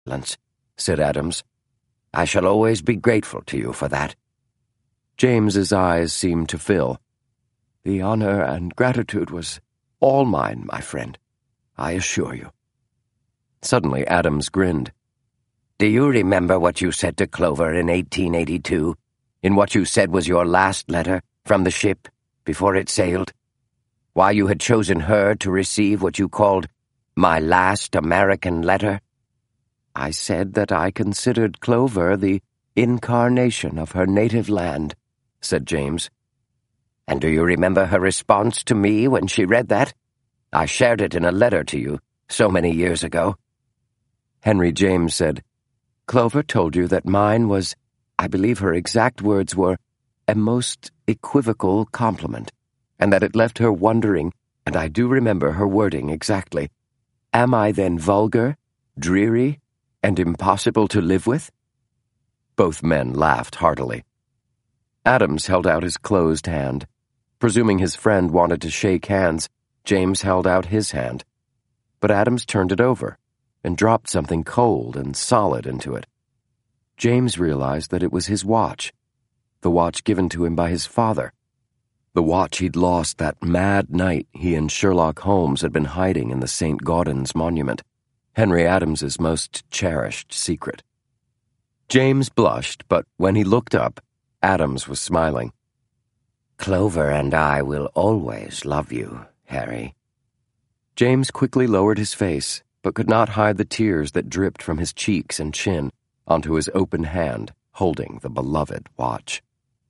silence, said Adams. I shall always be grateful to you for that. James's eyes seemed to fill. The honor and gratitude was all mine, my friend, I assure you. Suddenly Adams grinned. Do you remember what you said to Clover in 1882, in what you said was your last letter from the ship before it sailed? Why you had chosen her to receive what you called my last American letter? I said that I considered Clover the incarnation of her native land, said James. And do you remember her response to me when she read that? I shared it in a letter to you so many years ago. Henry James said, Clover told you that mine was, I believe her exact words were, a most equivocal compliment, and that it left her wondering, and I do remember her wording exactly, am I then vulgar, dreary, and impossible to live with? Both men laughed heartily. Adams held out his closed hand. Presuming his friend wanted to shake hands, James held out his hand. But Adams turned it over and dropped something cold and solid into it. James realized that it was his watch, the watch given to him by his father, the watch he'd lost that mad night he and Sherlock Holmes had been hiding in the St. Gaudens monument, Henry Adams's most cherished secret. James blushed, but when he looked up, Adams was smiling. Clover and I will always love you, Harry. James quickly lowered his face, but could not hide the tears that dripped from his cheeks and chin onto his open hand holding the beloved watch.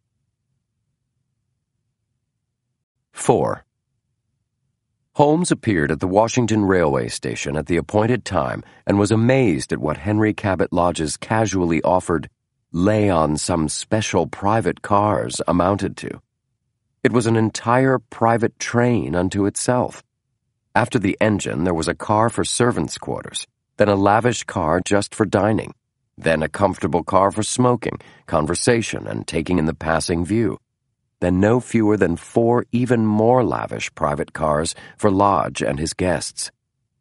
4. Holmes appeared at the Washington Railway Station at the appointed time and was amazed at what Henry Cabot Lodge's casually offered lay on some special private cars amounted to. It was an entire private train unto itself. After the engine, there was a car for servants' quarters, then a lavish car just for dining, then a comfortable car for smoking, conversation, and taking in the passing view, then no fewer than 4 even more lavish private cars for Lodge and his guests.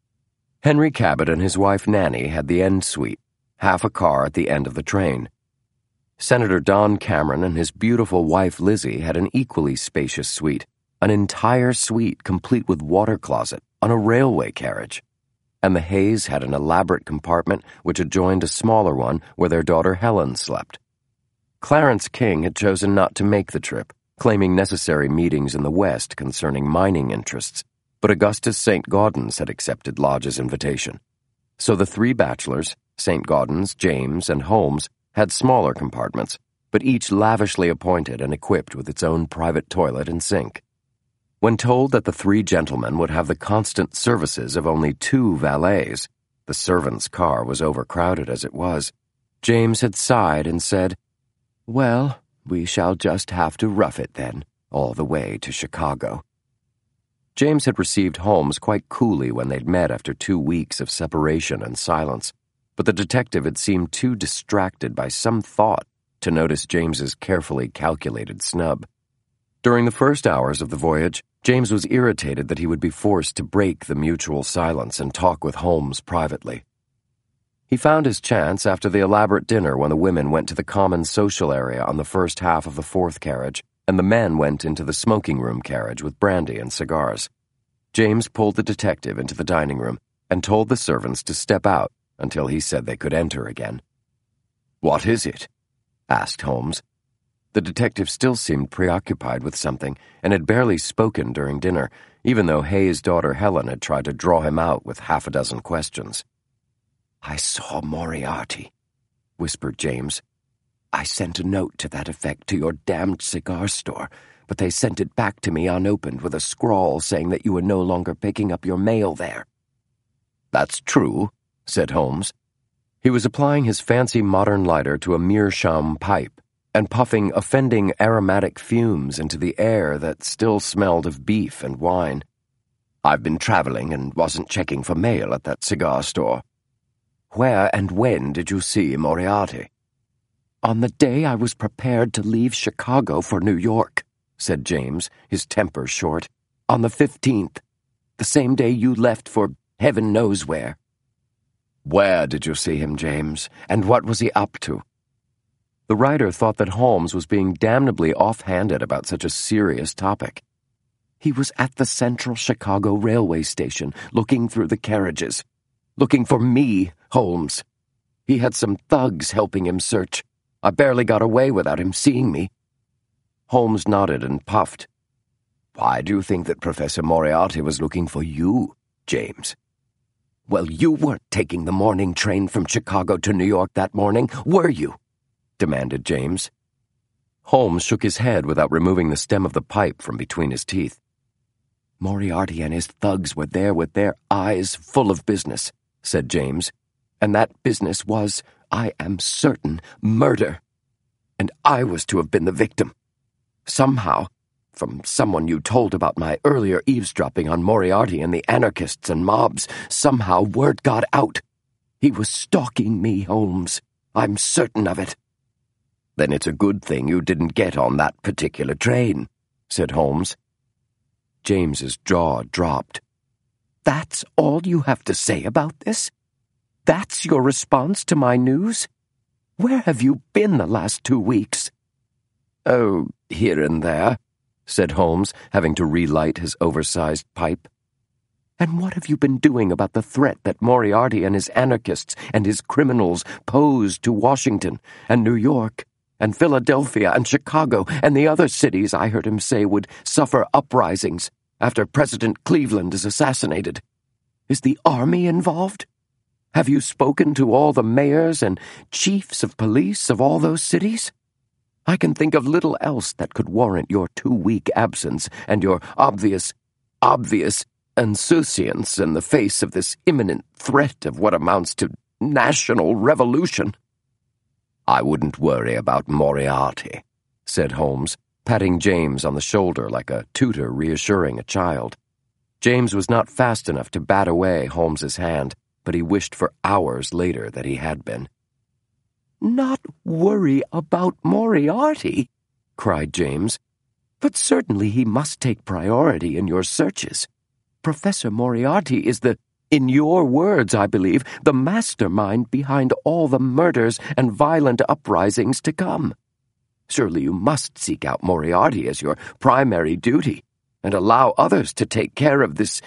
Henry Cabot and his wife Nanny had the end suite, half a car at the end of the train. Senator Don Cameron and his beautiful wife Lizzie had an equally spacious suite, an entire suite complete with water closet, on a railway carriage. And the Hayes had an elaborate compartment which adjoined a smaller one where their daughter Helen slept. Clarence King had chosen not to make the trip, claiming necessary meetings in the West concerning mining interests, but Augustus St. Gaudens had accepted Lodge's invitation. So the 3 bachelors, St. Gaudens, James, and Holmes, had smaller compartments, but each lavishly appointed and equipped with its own private toilet and sink. When told that the 3 gentlemen would have the constant services of only 2 valets, the servants' car was overcrowded as it was, James had sighed and said, Well, we shall just have to rough it then, all the way to Chicago. James had received Holmes quite coolly when they'd met after 2 weeks of separation and silence, but the detective had seemed too distracted by some thought to notice James's carefully calculated snub. During the first hours of the voyage, James was irritated that he would be forced to break the mutual silence and talk with Holmes privately. He found his chance after the elaborate dinner when the women went to the common social area on the first half of the 4th carriage, and the men went into the smoking room carriage with brandy and cigars. James pulled the detective into the dining room and told the servants to step out until he said they could enter again. What is it? Asked Holmes. The detective still seemed preoccupied with something and had barely spoken during dinner, even though Hayes' daughter Helen had tried to draw him out with 6 questions. I saw Moriarty, whispered James. I sent a note to that effect to your damned cigar store, but they sent it back to me unopened with a scrawl saying that you were no longer picking up your mail there. That's true, said Holmes. He was applying his fancy modern lighter to a meerschaum pipe and puffing offending aromatic fumes into the air that still smelled of beef and wine. I've been traveling and wasn't checking for mail at that cigar store. Where and when did you see Moriarty? On the day I was prepared to leave Chicago for New York, said James, his temper short. On the 15th, the same day you left for heaven knows where. Where did you see him, James? And what was he up to? The writer thought that Holmes was being damnably off-handed about such a serious topic. He was at the Central Chicago railway station, looking through the carriages. Looking for me, Holmes. He had some thugs helping him search. I barely got away without him seeing me. Holmes nodded and puffed. Why do you think that Professor Moriarty was looking for you, James? Well, you weren't taking the morning train from Chicago to New York that morning, were you? Demanded James. Holmes shook his head without removing the stem of the pipe from between his teeth. Moriarty and his thugs were there with their eyes full of business, said James, and that business was, I am certain, murder. And I was to have been the victim. Somehow, from someone you told about my earlier eavesdropping on Moriarty and the anarchists and mobs, somehow word got out. He was stalking me, Holmes. I'm certain of it. Then it's a good thing you didn't get on that particular train, said Holmes. James's jaw dropped. That's all you have to say about this? That's your response to my news? Where have you been the last 2 weeks? Oh, here and there, said Holmes, having to relight his oversized pipe. And what have you been doing about the threat that Moriarty and his anarchists and his criminals posed to Washington and New York and Philadelphia and Chicago and the other cities I heard him say would suffer uprisings after President Cleveland is assassinated? Is the army involved? Have you spoken to all the mayors and chiefs of police of all those cities? I can think of little else that could warrant your 2-week absence and your obvious insouciance in the face of this imminent threat of what amounts to national revolution. I wouldn't worry about Moriarty, said Holmes, patting James on the shoulder like a tutor reassuring a child. James was not fast enough to bat away Holmes's hand, but he wished for hours later that he had been. Not worry about Moriarty, cried James. But certainly he must take priority in your searches. Professor Moriarty is in your words, I believe, the mastermind behind all the murders and violent uprisings to come. Surely you must seek out Moriarty as your primary duty, and allow others to take care of this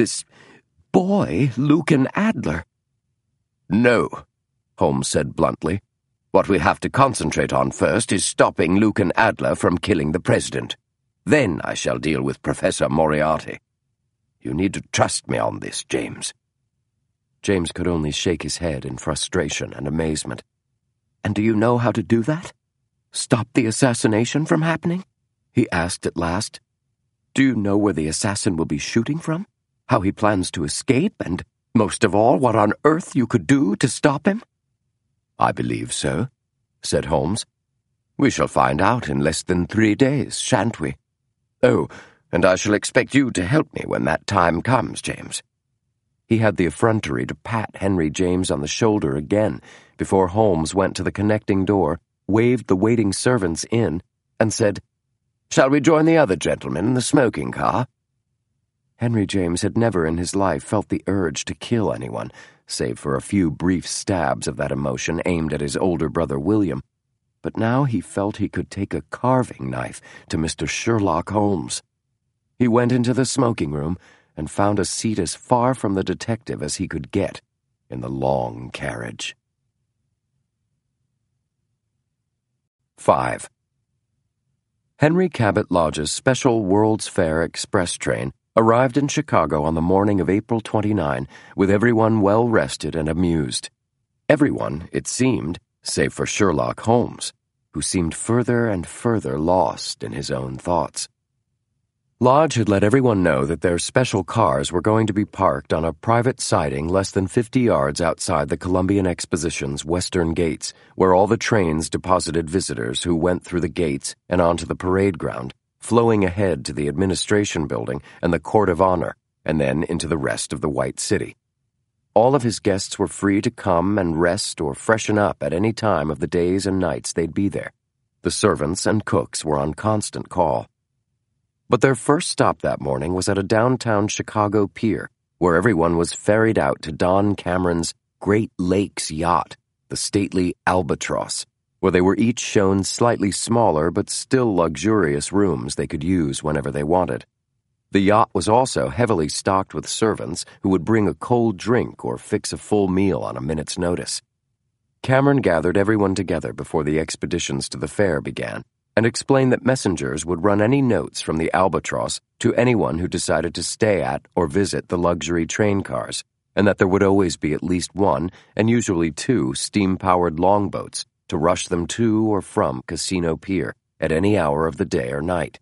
boy, Lucan Adler. No, Holmes said bluntly. What we have to concentrate on first is stopping Lucan Adler from killing the president. Then I shall deal with Professor Moriarty. You need to trust me on this, James. James could only shake his head in frustration and amazement. And do you know how to do that? Stop the assassination from happening? He asked at last. Do you know where the assassin will be shooting from? How he plans to escape? And, most of all, what on earth you could do to stop him? I believe so, said Holmes. We shall find out in less than 3 days, shan't we? Oh, and I shall expect you to help me when that time comes, James. He had the effrontery to pat Henry James on the shoulder again before Holmes went to the connecting door, waved the waiting servants in, and said, Shall we join the other gentlemen in the smoking car? Henry James had never in his life felt the urge to kill anyone, save for a few brief stabs of that emotion aimed at his older brother William. But now he felt he could take a carving knife to Mr. Sherlock Holmes. He went into the smoking room and found a seat as far from the detective as he could get in the long carriage. 5. Henry Cabot Lodge's special World's Fair express train arrived in Chicago on the morning of April 29, with everyone well rested and amused. Everyone, it seemed, save for Sherlock Holmes, who seemed further and further lost in his own thoughts. Lodge had let everyone know that their special cars were going to be parked on a private siding less than 50 yards outside the Columbian Exposition's western gates, where all the trains deposited visitors who went through the gates and onto the parade ground, flowing ahead to the administration building and the Court of Honor, and then into the rest of the White City. All of his guests were free to come and rest or freshen up at any time of the days and nights they'd be there. The servants and cooks were on constant call. But their first stop that morning was at a downtown Chicago pier, where everyone was ferried out to Don Cameron's Great Lakes yacht, the stately Albatross, where they were each shown slightly smaller but still luxurious rooms they could use whenever they wanted. The yacht was also heavily stocked with servants who would bring a cold drink or fix a full meal on a minute's notice. Cameron gathered everyone together before the expeditions to the fair began and explained that messengers would run any notes from the Albatross to anyone who decided to stay at or visit the luxury train cars, and that there would always be at least one, and usually two, steam-powered longboats to rush them to or from Casino Pier at any hour of the day or night.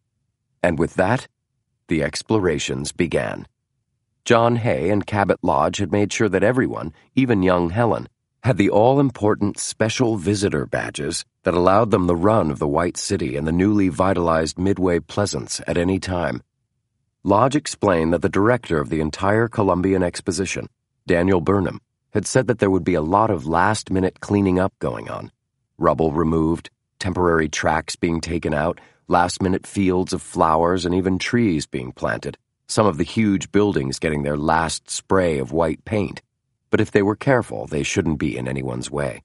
And with that, the explorations began. John Hay and Cabot Lodge had made sure that everyone, even young Helen, had the all-important special visitor badges that allowed them the run of the White City and the newly vitalized Midway Pleasance at any time. Lodge explained that the director of the entire Columbian Exposition, Daniel Burnham, had said that there would be a lot of last-minute cleaning up going on. Rubble removed, temporary tracks being taken out, last-minute fields of flowers and even trees being planted, some of the huge buildings getting their last spray of white paint. But if they were careful, they shouldn't be in anyone's way.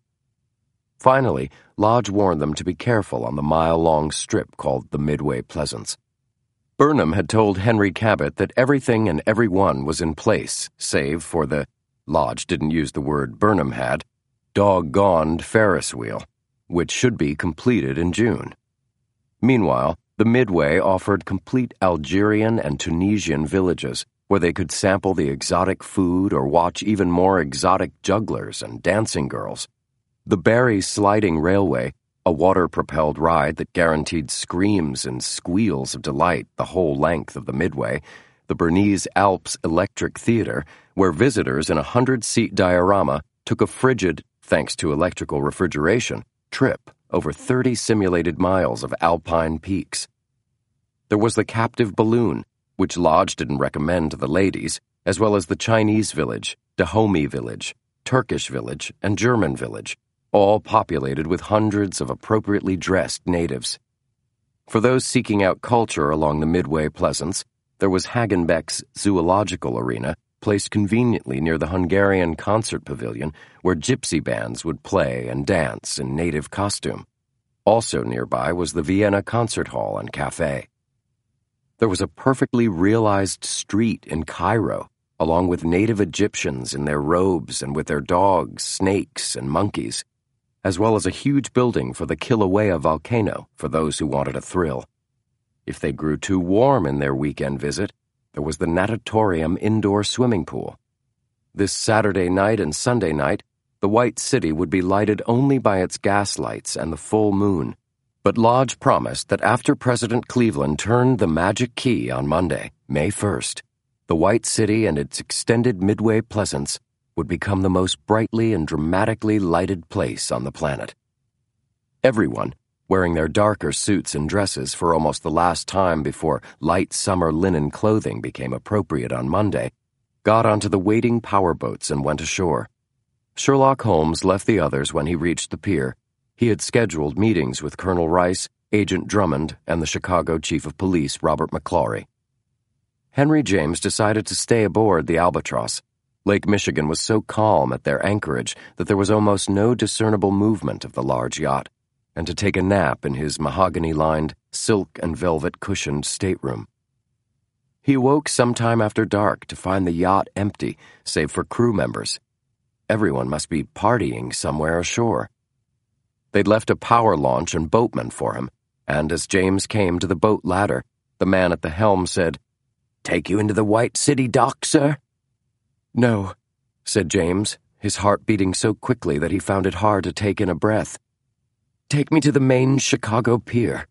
Finally, Lodge warned them to be careful on the mile-long strip called the Midway Pleasance. Burnham had told Henry Cabot that everything and everyone was in place, save for the, Lodge didn't use the word Burnham had, doggoned Ferris wheel, which should be completed in June. Meanwhile, the Midway offered complete Algerian and Tunisian villages, where they could sample the exotic food or watch even more exotic jugglers and dancing girls. The Barry Sliding Railway, a water-propelled ride that guaranteed screams and squeals of delight the whole length of the Midway, the Bernese Alps Electric Theater, where visitors in a 100-seat diorama took a frigid, thanks to electrical refrigeration, trip over 30 simulated miles of alpine peaks. There was the captive balloon, which Lodge didn't recommend to the ladies, as well as the Chinese village, Dahomey village, Turkish village, and German village, all populated with hundreds of appropriately dressed natives. For those seeking out culture along the Midway Pleasance, there was Hagenbeck's Zoological Arena, placed conveniently near the Hungarian Concert Pavilion, where gypsy bands would play and dance in native costume. Also nearby was the Vienna Concert Hall and Cafe. There was a perfectly realized street in Cairo, along with native Egyptians in their robes and with their dogs, snakes, and monkeys, as well as a huge building for the Kilauea volcano for those who wanted a thrill. If they grew too warm in their weekend visit, there was the natatorium indoor swimming pool. This Saturday night and Sunday night, the White City would be lighted only by its gas lights and the full moon. But Lodge promised that after President Cleveland turned the magic key on Monday, May 1st, the White City and its extended Midway Pleasance would become the most brightly and dramatically lighted place on the planet. Everyone, wearing their darker suits and dresses for almost the last time before light summer linen clothing became appropriate on Monday, got onto the waiting powerboats and went ashore. Sherlock Holmes left the others when he reached the pier. He had scheduled meetings with Colonel Rice, Agent Drummond, and the Chicago Chief of Police, Robert McClaughry. Henry James decided to stay aboard the Albatross. Lake Michigan was so calm at their anchorage that there was almost no discernible movement of the large yacht, and to take a nap in his mahogany-lined, silk and velvet-cushioned stateroom. He awoke sometime after dark to find the yacht empty, save for crew members. Everyone must be partying somewhere ashore. They'd left a power launch and boatman for him, and as James came to the boat ladder, the man at the helm said, "Take you into the White City dock, sir?" "No," said James, his heart beating so quickly that he found it hard to take in a breath. "Take me to the main Chicago pier."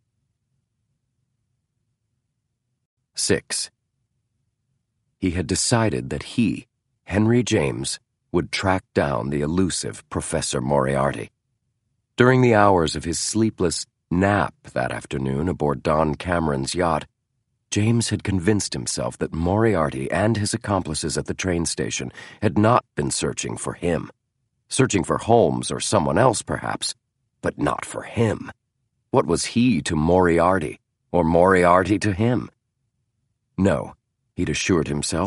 6. He had decided that he, Henry James, would track down the elusive Professor Moriarty. During the hours of his sleepless nap that afternoon aboard Don Cameron's yacht, James had convinced himself that Moriarty and his accomplices at the train station had not been searching for him. Searching for Holmes or someone else, perhaps, but not for him. What was he to Moriarty, or Moriarty to him? No, he'd assured himself,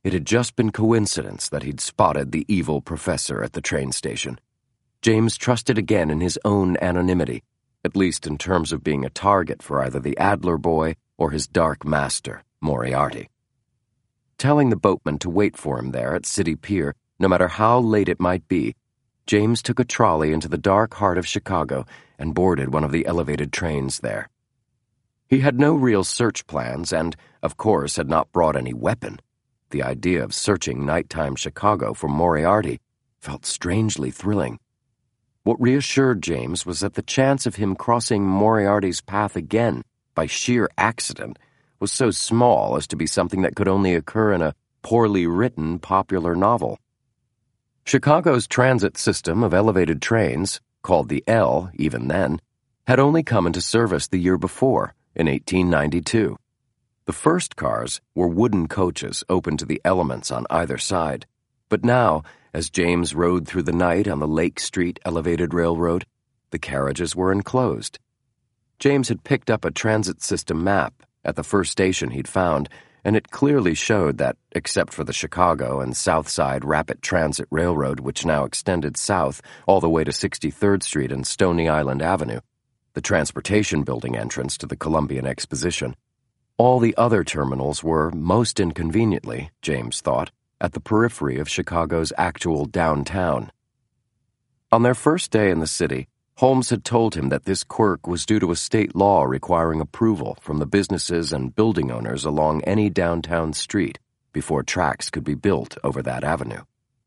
It had just been coincidence that he'd spotted the evil professor at the train station. James trusted again in his own anonymity, at least in terms of being a target for either the Adler boy or his dark master, Moriarty. Telling the boatman to wait for him there at City Pier, no matter how late it might be, James took a trolley into the dark heart of Chicago and boarded one of the elevated trains there. He had no real search plans and, of course, had not brought any weapon. The idea of searching nighttime Chicago for Moriarty felt strangely thrilling. What reassured James was that the chance of him crossing Moriarty's path again by sheer accident was so small as to be something that could only occur in a poorly written popular novel. Chicago's transit system of elevated trains, called the L even then, had only come into service the year before, in 1892. The first cars were wooden coaches open to the elements on either side, but now, as James rode through the night on the Lake Street Elevated Railroad, the carriages were enclosed. James had picked up a transit system map at the first station he'd found, and it clearly showed that, except for the Chicago and South Side Rapid Transit Railroad, which now extended south all the way to 63rd Street and Stony Island Avenue, the transportation building entrance to the Columbian Exposition, all the other terminals were, most inconveniently, James thought, at the periphery of Chicago's actual downtown. On their first day in the city, Holmes had told him that this quirk was due to a state law requiring approval from the businesses and building owners along any downtown street before tracks could be built over that avenue.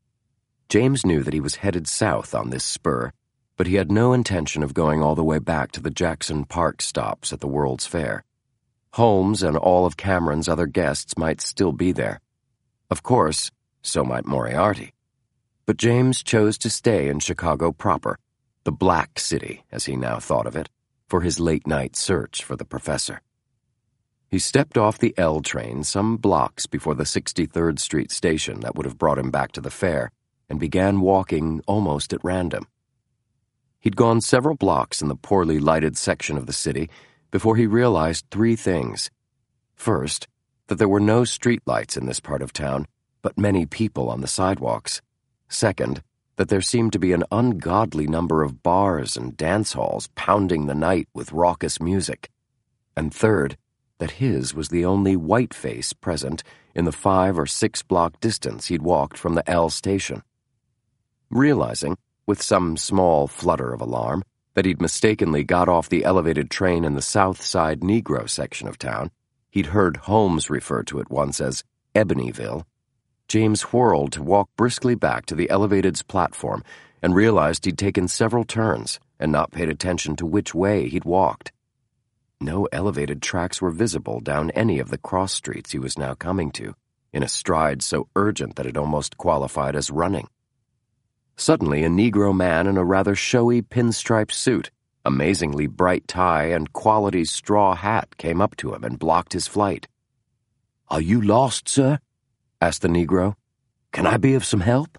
James knew that he was headed south on this spur, but he had no intention of going all the way back to the Jackson Park stops at the World's Fair. Holmes and all of Cameron's other guests might still be there. Of course, so might Moriarty. But James chose to stay in Chicago proper, the Black City, as he now thought of it, for his late-night search for the professor. He stepped off the L train some blocks before the 63rd Street station that would have brought him back to the fair, and began walking almost at random. He'd gone several blocks in the poorly lighted section of the city before he realized three things. First, that there were no streetlights in this part of town, but many people on the sidewalks. Second, that there seemed to be an ungodly number of bars and dance halls pounding the night with raucous music. And third, that his was the only white face present in the 5 or 6 block distance he'd walked from the L station. Realizing, with some small flutter of alarm, that he'd mistakenly got off the elevated train in the South Side Negro section of town, he'd heard Holmes refer to it once as Ebonyville, James whirled to walk briskly back to the elevated's platform and realized he'd taken several turns and not paid attention to which way he'd walked. No elevated tracks were visible down any of the cross streets he was now coming to, in a stride so urgent that it almost qualified as running. Suddenly, a Negro man in a rather showy pinstripe suit, amazingly bright tie, and quality straw hat came up to him and blocked his flight. "Are you lost, sir?" asked the Negro. "Can I be of some help?"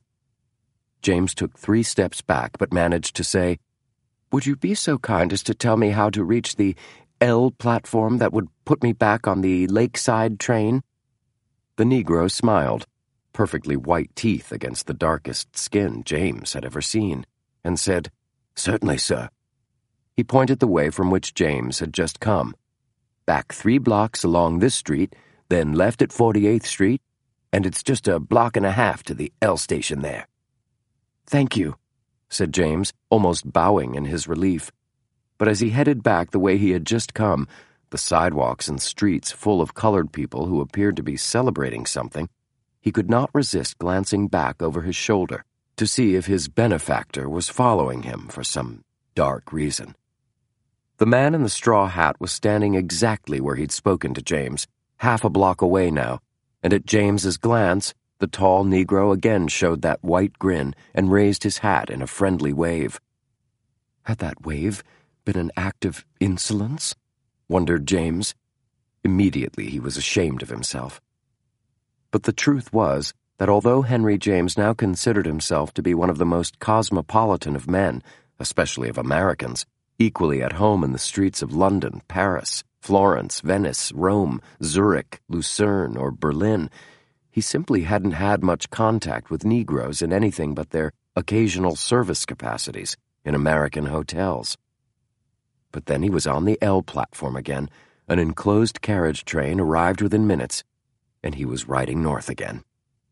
James took 3 steps back but managed to say, "Would you be so kind as to tell me how to reach the L platform that would put me back on the Lakeside train?" The Negro smiled, perfectly white teeth against the darkest skin James had ever seen, and said, "Certainly, sir." He pointed the way from which James had just come. "Back 3 blocks along this street, then left at 48th Street, and it's just a block and a half to the L station there." "Thank you," said James, almost bowing in his relief. But as he headed back the way he had just come, the sidewalks and streets full of colored people who appeared to be celebrating something, he could not resist glancing back over his shoulder to see if his benefactor was following him for some dark reason. The man in the straw hat was standing exactly where he'd spoken to James, half a block away now, and at James's glance, the tall Negro again showed that white grin and raised his hat in a friendly wave. Had that wave been an act of insolence? Wondered James. Immediately he was ashamed of himself. But the truth was that although Henry James now considered himself to be one of the most cosmopolitan of men, especially of Americans, equally at home in the streets of London, Paris, Florence, Venice, Rome, Zurich, Lucerne, or Berlin, he simply hadn't had much contact with Negroes in anything but their occasional service capacities in American hotels. But then he was on the L platform again. An enclosed carriage train arrived within minutes, and he was riding north again.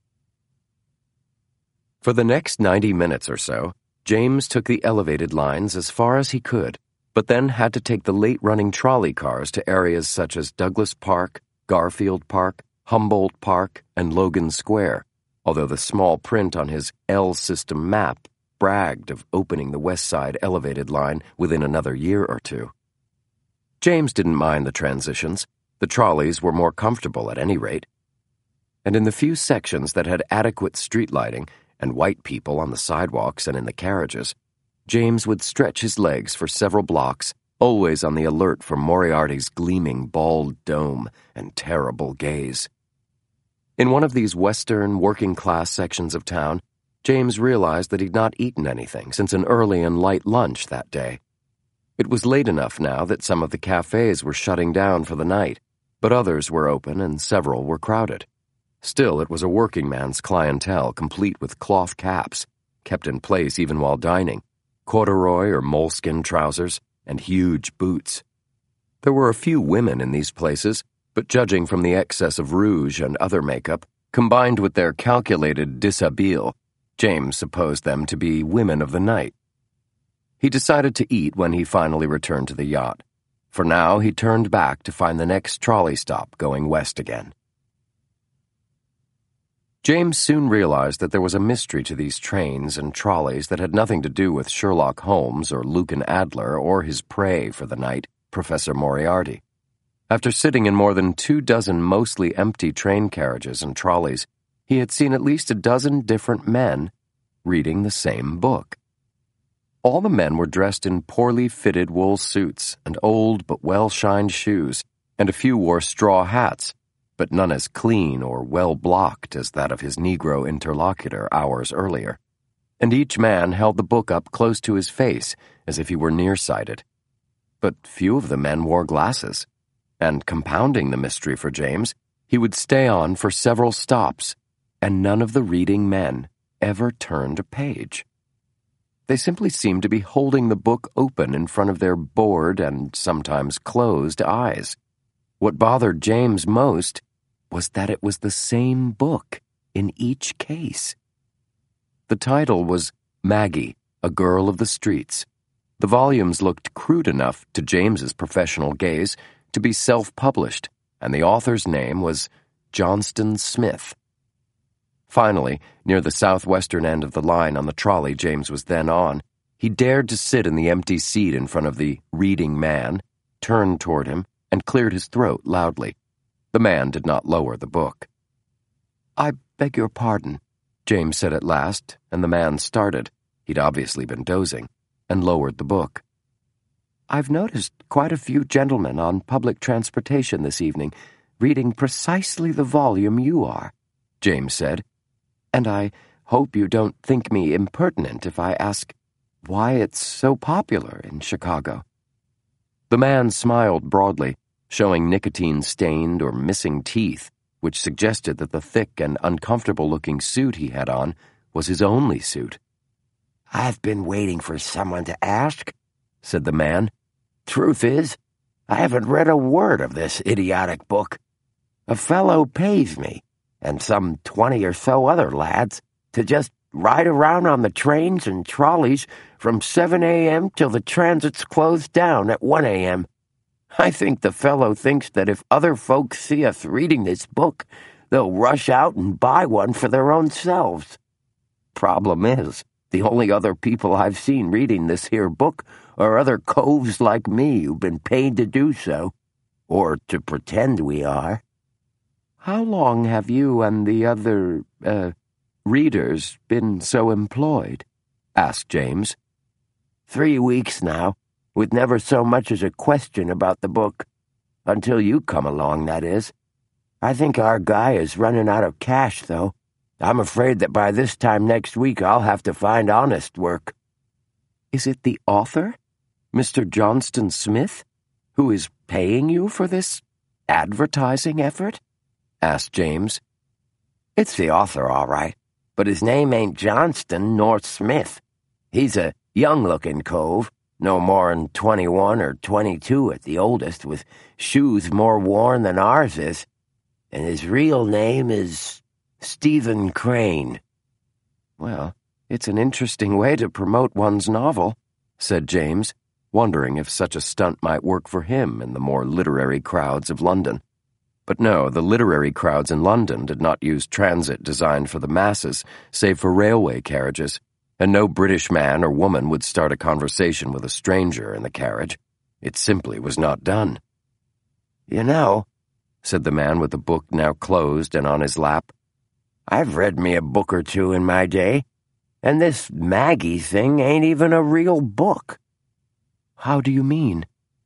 For the next 90 minutes or so, James took the elevated lines as far as he could, but then had to take the late-running trolley cars to areas such as Douglas Park, Garfield Park, Humboldt Park, and Logan Square, although the small print on his L system map bragged of opening the West Side elevated line within another year or two. James didn't mind the transitions. The trolleys were more comfortable at any rate. And in the few sections that had adequate street lighting and white people on the sidewalks and in the carriages, James would stretch his legs for several blocks, always on the alert for Moriarty's gleaming bald dome and terrible gaze. In one of these western, working-class sections of town, James realized that he'd not eaten anything since an early and light lunch that day. It was late enough now that some of the cafes were shutting down for the night, but others were open and several were crowded. Still, it was a working man's clientele, complete with cloth caps, kept in place even while dining, corduroy or moleskin trousers, and huge boots. There were a few women in these places, but judging from the excess of rouge and other makeup, combined with their calculated dishabille, James supposed them to be women of the night. He decided to eat when he finally returned to the yacht. For now, he turned back to find the next trolley stop going west again. James soon realized that there was a mystery to these trains and trolleys that had nothing to do with Sherlock Holmes or Lucan Adler or his prey for the night, Professor Moriarty. After sitting in more than 24 mostly empty train carriages and trolleys, he had seen at least a dozen different men reading the same book. All the men were dressed in poorly fitted wool suits and old but well-shined shoes, and a few wore straw hats, but none as clean or well-blocked as that of his Negro interlocutor hours earlier. And each man held the book up close to his face as if he were nearsighted. But few of the men wore glasses, and compounding the mystery for James, he would stay on for several stops, and none of the reading men ever turned a page. They simply seemed to be holding the book open in front of their bored and sometimes closed eyes. What bothered James most was that it was the same book in each case. The title was Maggie, a Girl of the Streets. The volumes looked crude enough to James's professional gaze to be self-published, and the author's name was Johnston Smith. Finally, near the southwestern end of the line on the trolley James was then on, he dared to sit in the empty seat in front of the reading man, turned toward him, and cleared his throat loudly. The man did not lower the book. "I beg your pardon," James said at last, and the man started, he'd obviously been dozing, and lowered the book. "I've noticed quite a few gentlemen on public transportation this evening reading precisely the volume you are," James said, "and I hope you don't think me impertinent if I ask why it's so popular in Chicago." The man smiled broadly, showing nicotine-stained or missing teeth, which suggested that the thick and uncomfortable-looking suit he had on was his only suit. "I've been waiting for someone to ask," said the man. "Truth is, I haven't read a word of this idiotic book. A fellow pays me, and some 20 or so other lads, to just ride around on the trains and trolleys from 7 a.m. till the transit's closed down at 1 a.m. I think the fellow thinks that if other folks see us reading this book, they'll rush out and buy one for their own selves. Problem is, the only other people I've seen reading this here book are other coves like me who've been paid to do so, or to pretend we are." "How long have you and the other, readers been so employed?" asked James. 3 weeks now, with never so much as a question about the book. Until you come along, that is. I think our guy is running out of cash, though. I'm afraid that by this time next week I'll have to find honest work." "Is it the author, Mr. Johnston Smith, who is paying you for this advertising effort?" asked James. It's the author, all right, but his name ain't Johnston nor Smith. He's a young-looking cove, no more'n 21 or 22 at the oldest, with shoes more worn than ours is, and his real name is Stephen Crane." "Well, it's an interesting way to promote one's novel," said James, wondering if such a stunt might work for him in the more literary crowds of London. But no, the literary crowds in London did not use transit designed for the masses, save for railway carriages, and no British man or woman would start a conversation with a stranger in the carriage. It simply was not done. "You know," said the man with the book now closed and on his lap, "I've read me a book or two in my day, and this Maggie thing ain't even a real book." "How do you mean?"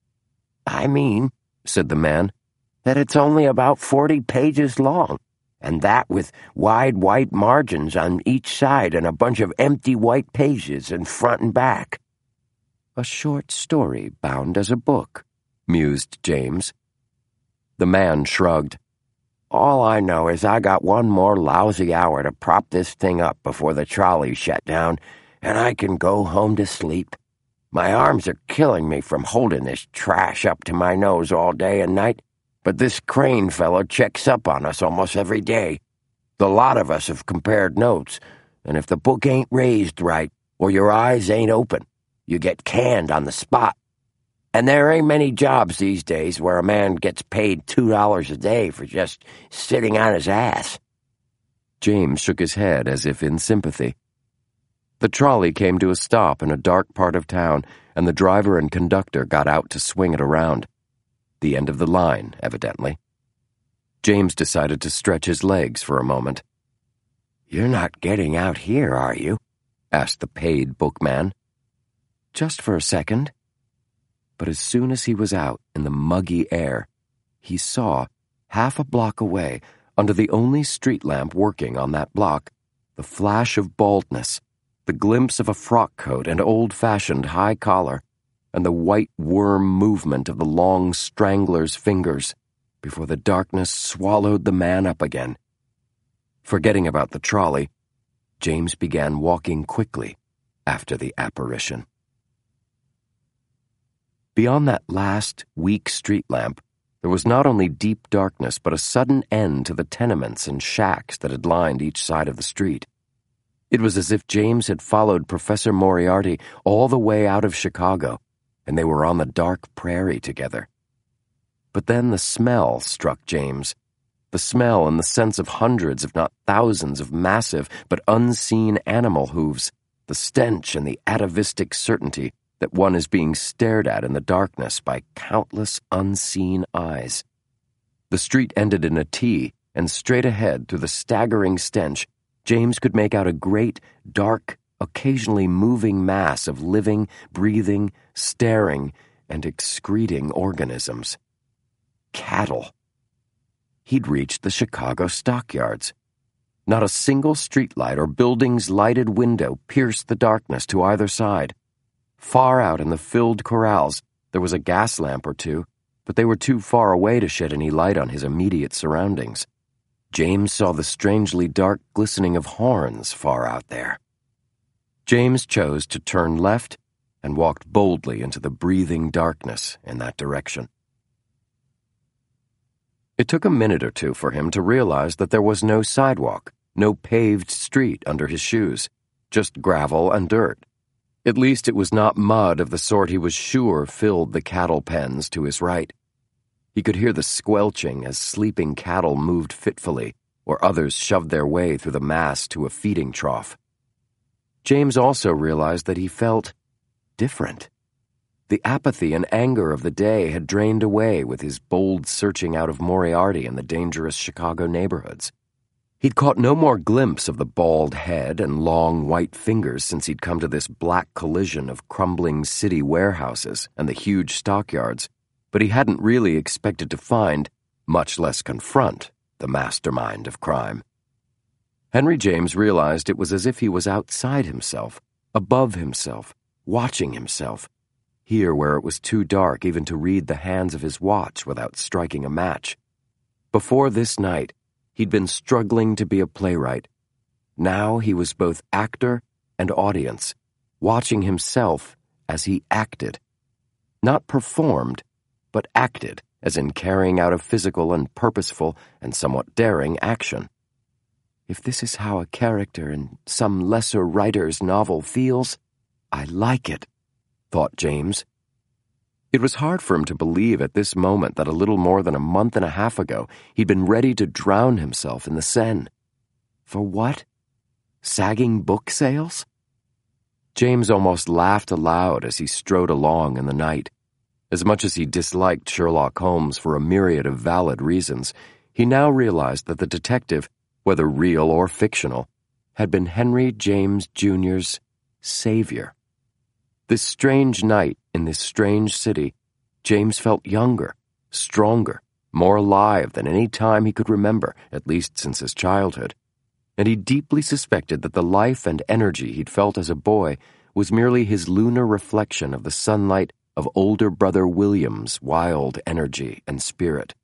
"I mean," said the man, "that it's only about 40 pages long, and that with wide white margins on each side and a bunch of empty white pages in front and back." "A short story bound as a book," mused James. The man shrugged. "All I know is I got one more lousy hour to prop this thing up before the trolley shut down, and I can go home to sleep. My arms are killing me from holding this trash up to my nose all day and night, but this Crane fellow checks up on us almost every day. The lot of us have compared notes, and if the book ain't raised right, or your eyes ain't open, you get canned on the spot. And there ain't many jobs these days where a man gets paid $2 a day for just sitting on his ass." James shook his head as if in sympathy. The trolley came to a stop in a dark part of town, and the driver and conductor got out to swing it around. The end of the line, evidently. James decided to stretch his legs for a moment. "You're not getting out here, are you?" asked the paid bookman. "Just for a second." But as soon as he was out in the muggy air, he saw, half a block away, under the only street lamp working on that block, the flash of baldness, the glimpse of a frock coat and old-fashioned high collar, and the white worm movement of the long strangler's fingers before the darkness swallowed the man up again. Forgetting about the trolley, James began walking quickly after the apparition. Beyond that last, weak street lamp, there was not only deep darkness but a sudden end to the tenements and shacks that had lined each side of the street. It was as if James had followed Professor Moriarty all the way out of Chicago, and they were on the dark prairie together. But then the smell struck James. The smell and the sense of hundreds, if not thousands, of massive but unseen animal hooves, the stench and the atavistic certainty that one is being stared at in the darkness by countless unseen eyes. The street ended in a T, and straight ahead, through the staggering stench, James could make out a great, dark, occasionally moving mass of living, breathing, staring, and excreting organisms. Cattle. He'd reached the Chicago stockyards. Not a single streetlight or building's lighted window pierced the darkness to either side. Far out in the filled corrals, there was a gas lamp or two, but they were too far away to shed any light on his immediate surroundings. James saw the strangely dark glistening of horns far out there. James chose to turn left and walked boldly into the breathing darkness in that direction. It took a minute or two for him to realize that there was no sidewalk, no paved street under his shoes, just gravel and dirt. At least it was not mud of the sort he was sure filled the cattle pens to his right. He could hear the squelching as sleeping cattle moved fitfully, or others shoved their way through the mass to a feeding trough. James also realized that he felt different. The apathy and anger of the day had drained away with his bold searching out of Moriarty in the dangerous Chicago neighborhoods. He'd caught no more glimpse of the bald head and long white fingers since he'd come to this black collision of crumbling city warehouses and the huge stockyards, but he hadn't really expected to find, much less confront, the mastermind of crime. Henry James realized it was as if he was outside himself, above himself, watching himself, here where it was too dark even to read the hands of his watch without striking a match. Before this night, He'd been struggling to be a playwright. Now he was both actor and audience, watching himself as he acted. Not performed, but acted, as in carrying out a physical and purposeful and somewhat daring action. If this is how a character in some lesser writer's novel feels, I like it, thought James. It was hard for him to believe at this moment that a little more than a month and a half ago he'd been ready to drown himself in the Seine. For what? Sagging book sales? James almost laughed aloud as he strode along in the night. As much as he disliked Sherlock Holmes for a myriad of valid reasons, he now realized that the detective, whether real or fictional, had been Henry James Jr.'s savior. This strange night in this strange city, James felt younger, stronger, more alive than any time he could remember, at least since his childhood. And he deeply suspected that the life and energy he'd felt as a boy was merely his lunar reflection of the sunlight of older brother William's wild energy and spirit.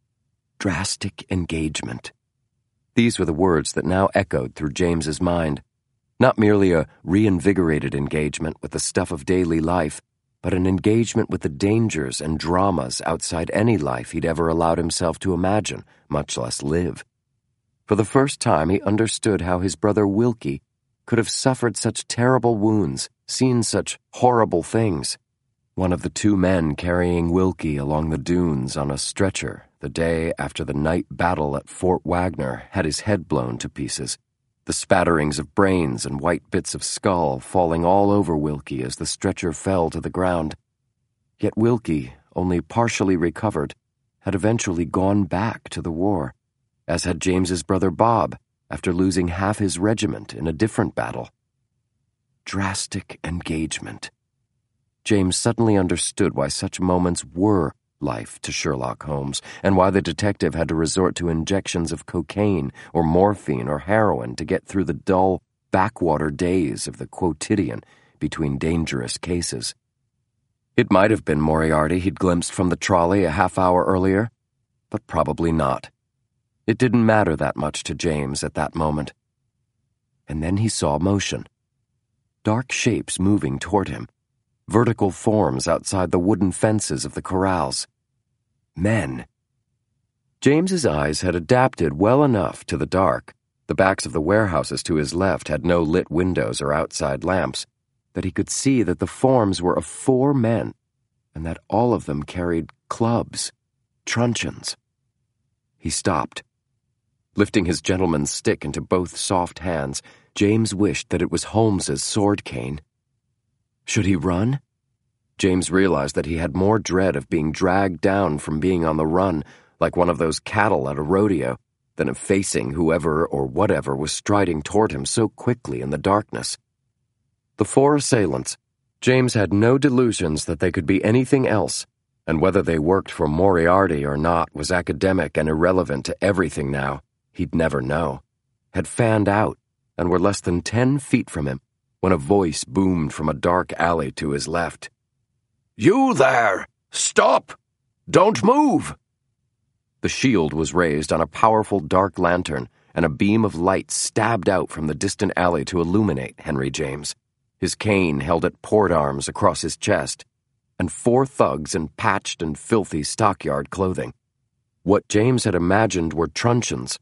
Drastic engagement. These were the words that now echoed through James's mind. Not merely a reinvigorated engagement with the stuff of daily life, but an engagement with the dangers and dramas outside any life he'd ever allowed himself to imagine, much less live. For the first time he understood how his brother Wilkie could have suffered such terrible wounds, seen such horrible things. One of the two men carrying Wilkie along the dunes on a stretcher the day after the night battle at Fort Wagner had his head blown to pieces, the spatterings of brains and white bits of skull falling all over Wilkie as the stretcher fell to the ground. Yet Wilkie, only partially recovered, had eventually gone back to the war, as had James's brother Bob, after losing half his regiment in a different battle. Drastic engagement. James suddenly understood why such moments were life to Sherlock Holmes, and why the detective had to resort to injections of cocaine or morphine or heroin to get through the dull, backwater days of the quotidian between dangerous cases. It might have been Moriarty he'd glimpsed from the trolley a half-hour earlier, but probably not. It didn't matter that much to James at that moment. And then he saw motion. Dark shapes moving toward him. Vertical forms outside the wooden fences of the corrals. Men. James's eyes had adapted well enough to the dark. The backs of the warehouses to his left had no lit windows or outside lamps, that he could see that the forms were of 4 men, and that all of them carried clubs, truncheons. He stopped. Lifting his gentleman's stick into both soft hands, James wished that it was Holmes's sword cane. Should he run? James realized that he had more dread of being dragged down from being on the run, like one of those cattle at a rodeo, than of facing whoever or whatever was striding toward him so quickly in the darkness. The 4 assailants. James had no delusions that they could be anything else, and whether they worked for Moriarty or not was academic and irrelevant to everything now. He'd never know. Had fanned out, and were less than 10 feet from him, when a voice boomed from a dark alley to his left. "You there! Stop! Don't move!" The shield was raised on a powerful dark lantern, and a beam of light stabbed out from the distant alley to illuminate Henry James, his cane held at port arms across his chest, and 4 thugs in patched and filthy stockyard clothing. What James had imagined were truncheons,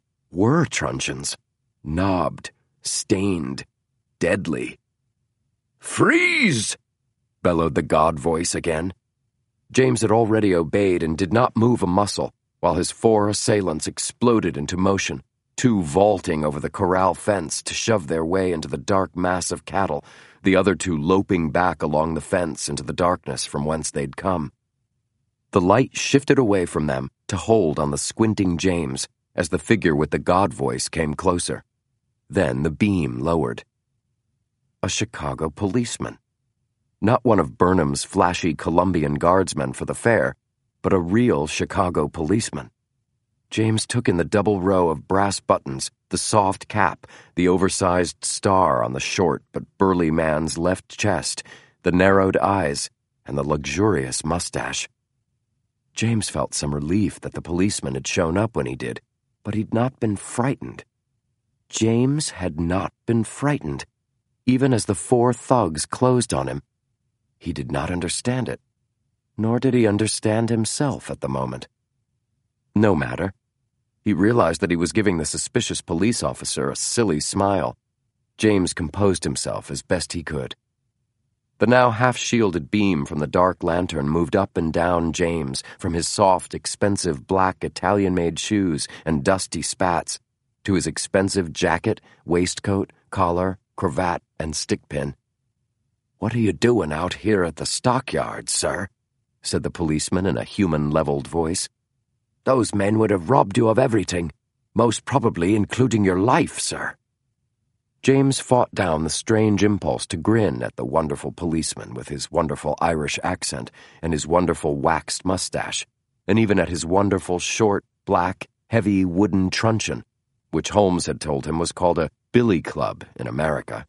knobbed, stained, deadly. "Freeze!" bellowed the god voice again. James had already obeyed and did not move a muscle, while his 4 assailants exploded into motion, 2 vaulting over the corral fence to shove their way into the dark mass of cattle, the other 2 loping back along the fence into the darkness from whence they'd come. The light shifted away from them to hold on the squinting James as the figure with the god voice came closer. Then the beam lowered. A Chicago policeman. Not one of Burnham's flashy Colombian guardsmen for the fair, but a real Chicago policeman. James took in the double row of brass buttons, the soft cap, the oversized star on the short but burly man's left chest, the narrowed eyes, and the luxurious mustache. James felt some relief that the policeman had shown up when he did. But he'd not been frightened. James had not been frightened, even as the 4 thugs closed on him. He did not understand it, nor did he understand himself at the moment. No matter. He realized that he was giving the suspicious police officer a silly smile. James composed himself as best he could. The now half-shielded beam from the dark lantern moved up and down James from his soft, expensive black Italian-made shoes and dusty spats to his expensive jacket, waistcoat, collar, cravat, and stickpin. "What are you doing out here at the stockyards, sir?" said the policeman in a human-leveled voice. "Those men would have robbed you of everything, most probably including your life, sir." James fought down the strange impulse to grin at the wonderful policeman with his wonderful Irish accent and his wonderful waxed mustache, and even at his wonderful short, black, heavy wooden truncheon, which Holmes had told him was called a billy club in America.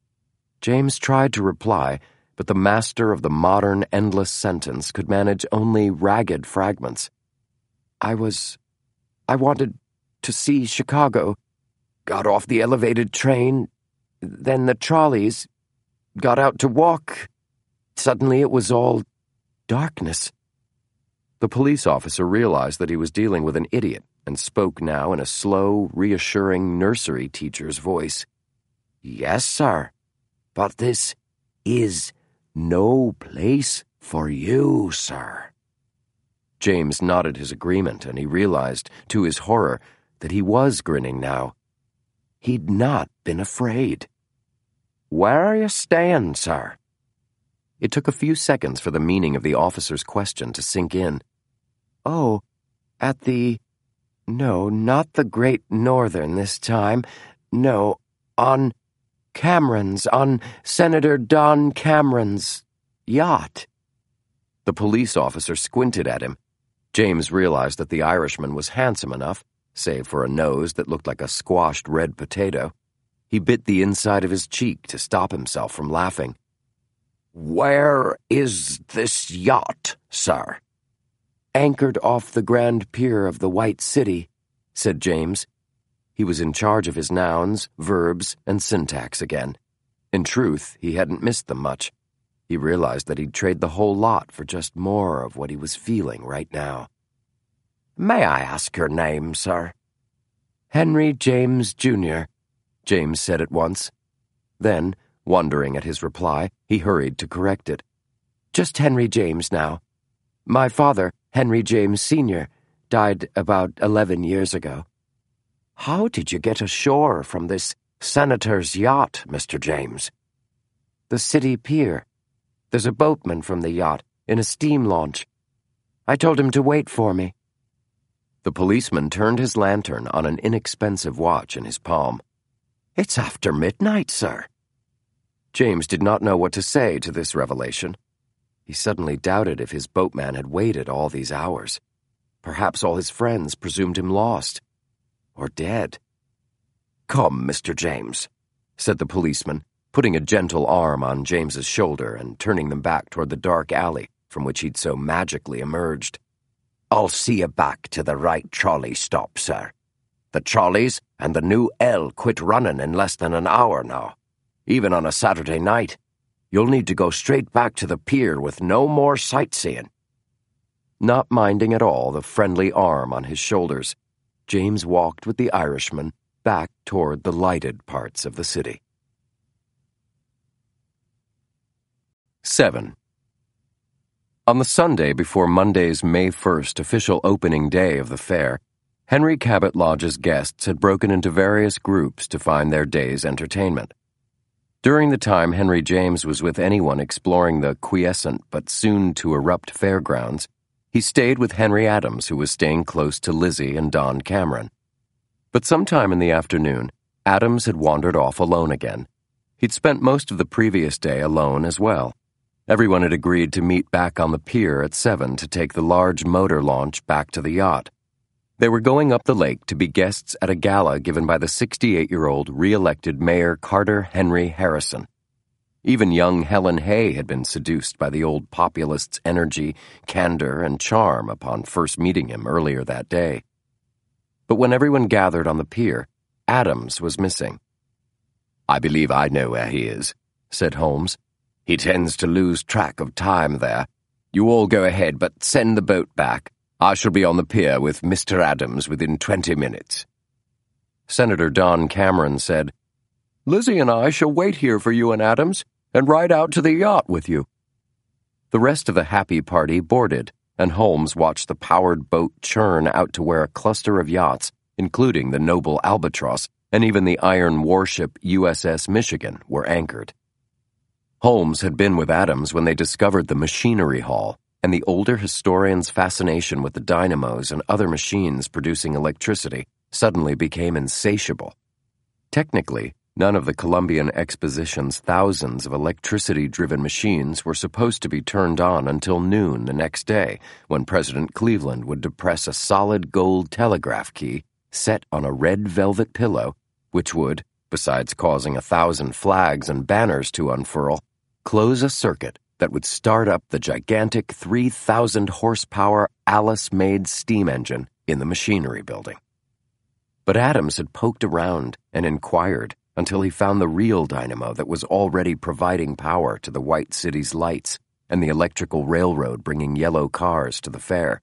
James tried to reply, but the master of the modern endless sentence could manage only ragged fragments. I wanted to see Chicago. Got off the elevated train, then the trolleys, got out to walk. Suddenly it was all darkness." The police officer realized that he was dealing with an idiot and spoke now in a slow, reassuring nursery teacher's voice. "Yes, sir, but this is no place for you, sir." James nodded his agreement, and he realized, to his horror, that he was grinning now. He'd not been afraid. "Where are you staying, sir?" It took a few seconds for the meaning of the officer's question to sink in. "Oh, at the... No, not the Great Northern this time. No, on Cameron's, on Senator Don Cameron's yacht." The police officer squinted at him. James realized that the Irishman was handsome enough, save for a nose that looked like a squashed red potato. He bit the inside of his cheek to stop himself from laughing. "Where is this yacht, sir?" "Anchored off the Grand Pier of the White City," said James. He was in charge of his nouns, verbs, and syntax again. In truth, he hadn't missed them much. He realized that he'd trade the whole lot for just more of what he was feeling right now. "May I ask your name, sir?" "Henry James, Jr.," James said at once. Then, wondering at his reply, he hurried to correct it. "Just Henry James now. My father, Henry James, Sr., died about 11 years ago." "How did you get ashore from this senator's yacht, Mr. James?" "The city pier. There's a boatman from the yacht in a steam launch. I told him to wait for me." The policeman turned his lantern on an inexpensive watch in his palm. "It's after midnight, sir." James did not know what to say to this revelation. He suddenly doubted if his boatman had waited all these hours. Perhaps all his friends presumed him lost. Or dead. "Come, Mr. James," said the policeman, putting a gentle arm on James's shoulder and turning them back toward the dark alley from which he'd so magically emerged. "I'll see you back to the right trolley stop, sir. The trolleys and the new L quit running in less than an hour now. Even on a Saturday night, you'll need to go straight back to the pier with no more sightseeing." Not minding at all the friendly arm on his shoulders, James walked with the Irishman back toward the lighted parts of the city. 7. On the Sunday before Monday's May 1st official opening day of the fair, Henry Cabot Lodge's guests had broken into various groups to find their day's entertainment. During the time Henry James was with anyone exploring the quiescent but soon-to-erupt fairgrounds, he stayed with Henry Adams, who was staying close to Lizzie and Don Cameron. But sometime in the afternoon, Adams had wandered off alone again. He'd spent most of the previous day alone as well. Everyone had agreed to meet back on the pier at 7 to take the large motor launch back to the yacht. They were going up the lake to be guests at a gala given by the 68-year-old re-elected Mayor Carter Henry Harrison. Even young Helen Hay had been seduced by the old populist's energy, candor, and charm upon first meeting him earlier that day. But when everyone gathered on the pier, Adams was missing. "I believe I know where he is," said Holmes. "He tends to lose track of time there. You all go ahead, but send the boat back. I shall be on the pier with Mr. Adams within 20 minutes. Senator Don Cameron said, "Lizzie and I shall wait here for you and Adams and ride out to the yacht with you." The rest of the happy party boarded, and Holmes watched the powered boat churn out to where a cluster of yachts, including the noble Albatross and even the iron warship USS Michigan, were anchored. Holmes had been with Adams when they discovered the machinery hall, and the older historian's fascination with the dynamos and other machines producing electricity suddenly became insatiable. Technically, none of the Columbian Exposition's thousands of electricity-driven machines were supposed to be turned on until noon the next day, when President Cleveland would depress a solid gold telegraph key set on a red velvet pillow, which would, besides causing 1,000 flags and banners to unfurl, close a circuit that would start up the gigantic 3,000-horsepower Alice-made steam engine in the machinery building. But Adams had poked around and inquired until he found the real dynamo that was already providing power to the White City's lights and the electrical railroad bringing yellow cars to the fair.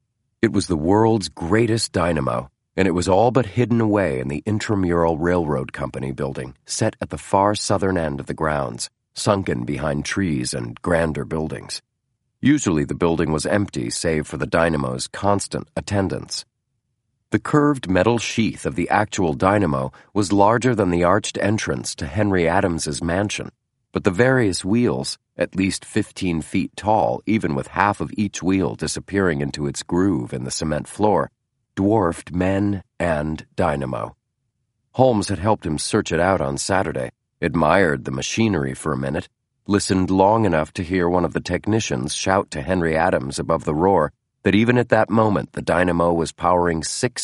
It was the world's greatest dynamo, and it was all but hidden away in the Intramural Railroad Company building, set at the far southern end of the grounds, sunken behind trees and grander buildings. Usually the building was empty save for the dynamo's constant attendance. The curved metal sheath of the actual dynamo was larger than the arched entrance to Henry Adams's mansion, but the various wheels, at least 15 feet tall, even with half of each wheel disappearing into its groove in the cement floor, dwarfed men and dynamo. Holmes had helped him search it out on Saturday, admired the machinery for a minute, listened long enough to hear one of the technicians shout to Henry Adams above the roar that even at that moment the dynamo was powering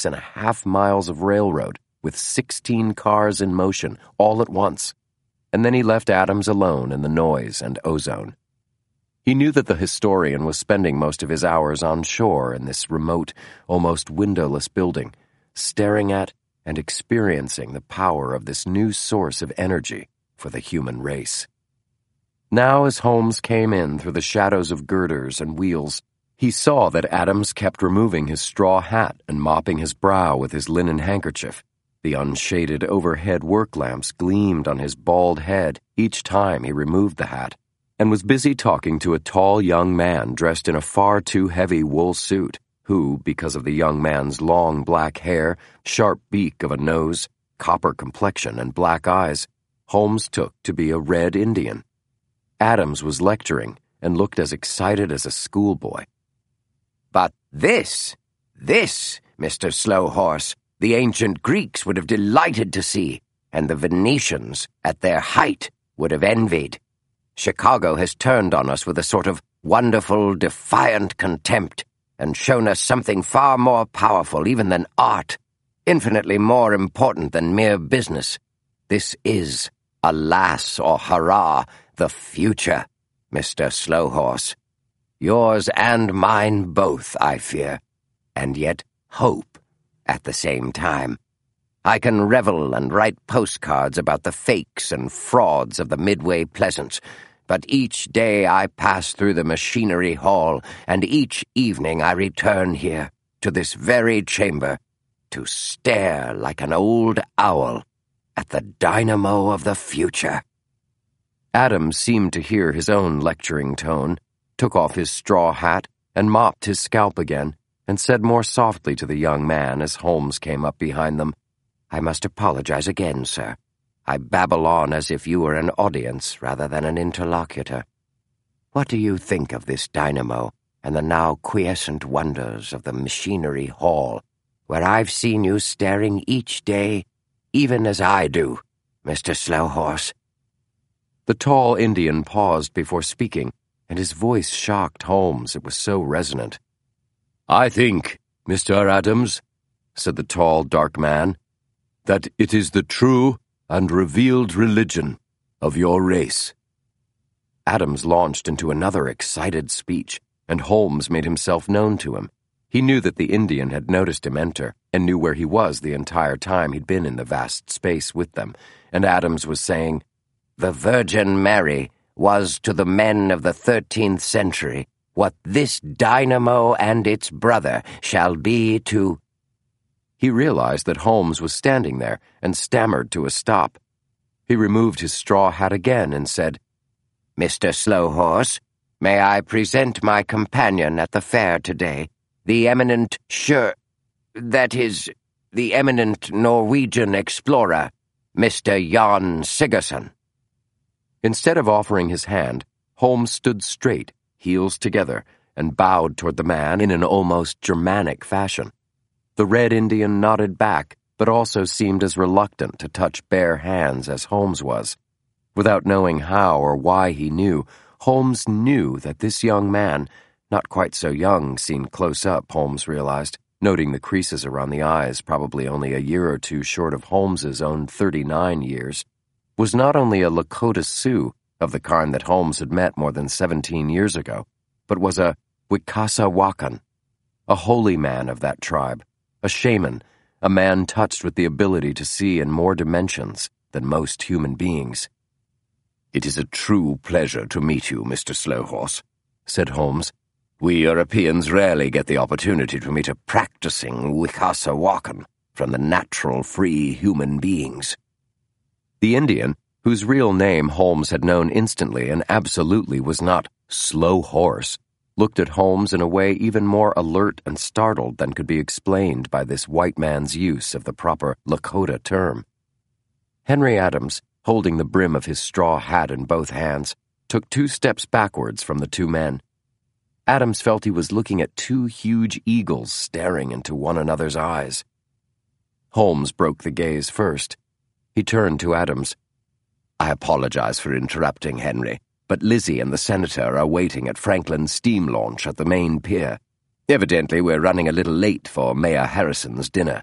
6.5 miles of railroad with 16 cars in motion all at once, and then he left Adams alone in the noise and ozone. He knew that the historian was spending most of his hours on shore in this remote, almost windowless building, staring at and experiencing the power of this new source of energy for the human race. Now, as Holmes came in through the shadows of girders and wheels, he saw that Adams kept removing his straw hat and mopping his brow with his linen handkerchief. The unshaded overhead work lamps gleamed on his bald head each time he removed the hat, and was busy talking to a tall young man dressed in a far too heavy wool suit, who, because of the young man's long black hair, sharp beak of a nose, copper complexion, and black eyes, Holmes took to be a Red Indian. Adams was lecturing and looked as excited as a schoolboy. "But this, Mr. Slowhorse, the ancient Greeks would have delighted to see, and the Venetians, at their height, would have envied. Chicago has turned on us with a sort of wonderful, defiant contempt, and shown us something far more powerful even than art, infinitely more important than mere business. This is, alas or hurrah, the future, Mr. Slowhorse. Yours and mine both, I fear, and yet hope at the same time. I can revel and write postcards about the fakes and frauds of the Midway Pleasance, but each day I pass through the machinery hall, and each evening I return here, to this very chamber, to stare like an old owl at the dynamo of the future." Adams seemed to hear his own lecturing tone, took off his straw hat, and mopped his scalp again, and said more softly to the young man as Holmes came up behind them, "I must apologize again, sir. I babble on as if you were an audience rather than an interlocutor. What do you think of this dynamo and the now quiescent wonders of the machinery hall, where I've seen you staring each day, even as I do, Mr. Slowhorse?" The tall Indian paused before speaking, and his voice shocked Holmes, it was so resonant. "I think, Mr. Adams," said the tall, dark man, "that it is the true and revealed religion of your race." Adams launched into another excited speech, and Holmes made himself known to him. He knew that the Indian had noticed him enter and knew where he was the entire time he'd been in the vast space with them, and Adams was saying, "The Virgin Mary was to the men of the 13th century what this dynamo and its brother shall be to—" He realized that Holmes was standing there and stammered to a stop. He removed his straw hat again and said, "Mr. Slowhorse, may I present my companion at the fair today, the eminent the eminent Norwegian explorer, Mr. Jan Sigerson." Instead of offering his hand, Holmes stood straight, heels together, and bowed toward the man in an almost Germanic fashion. The Red Indian nodded back, but also seemed as reluctant to touch bare hands as Holmes was. Without knowing how or why he knew, Holmes knew that this young man, not quite so young seen close up, Holmes realized, noting the creases around the eyes probably only a year or two short of Holmes's own 39 years, was not only a Lakota Sioux of the kind that Holmes had met more than 17 years ago, but was a Wiccasawakan, a holy man of that tribe, a shaman, a man touched with the ability to see in more dimensions than most human beings. "It is a true pleasure to meet you, Mr. Slowhorse," said Holmes. "We Europeans rarely get the opportunity to meet a practicing Wiccasawakan from the natural free human beings." The Indian, whose real name Holmes had known instantly and absolutely was not Slow Horse, looked at Holmes in a way even more alert and startled than could be explained by this white man's use of the proper Lakota term. Henry Adams, holding the brim of his straw hat in both hands, took 2 steps backwards from the 2 men. Adams felt he was looking at 2 huge eagles staring into one another's eyes. Holmes broke the gaze first. He turned to Adams. "I apologize for interrupting, Henry, but Lizzie and the Senator are waiting at Franklin's steam launch at the main pier. Evidently, we're running a little late for Mayor Harrison's dinner."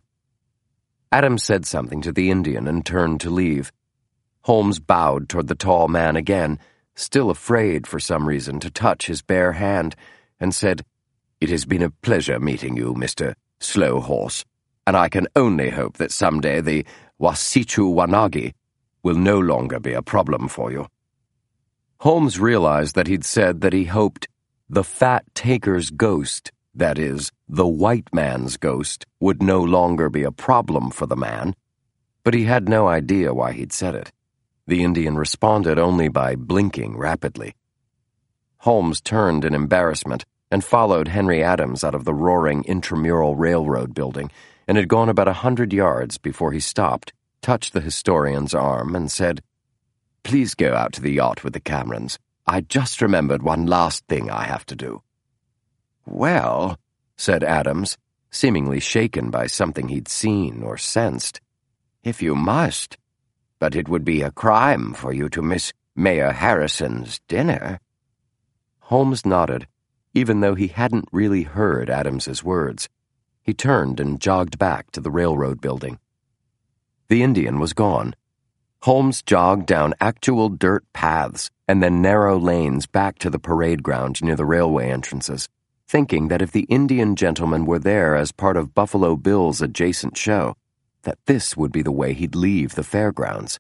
Adams said something to the Indian and turned to leave. Holmes bowed toward the tall man again, still afraid for some reason to touch his bare hand, and said, "It has been a pleasure meeting you, Mr. Slowhorse, and I can only hope that someday the Wasichu Wanagi will no longer be a problem for you." Holmes realized that he'd said that he hoped the fat taker's ghost, that is, the white man's ghost, would no longer be a problem for the man, but he had no idea why he'd said it. The Indian responded only by blinking rapidly. Holmes turned in embarrassment and followed Henry Adams out of the roaring intramural railroad building and had gone about 100 yards before he stopped, touched the historian's arm, and said, "Please go out to the yacht with the Camerons. I just remembered one last thing I have to do." "Well," said Adams, seemingly shaken by something he'd seen or sensed, "if you must, but it would be a crime for you to miss Mayor Harrison's dinner." Holmes nodded, even though he hadn't really heard Adams's words. He turned and jogged back to the railroad building. The Indian was gone. Holmes jogged down actual dirt paths and then narrow lanes back to the parade ground near the railway entrances, thinking that if the Indian gentleman were there as part of Buffalo Bill's adjacent show, that this would be the way he'd leave the fairgrounds.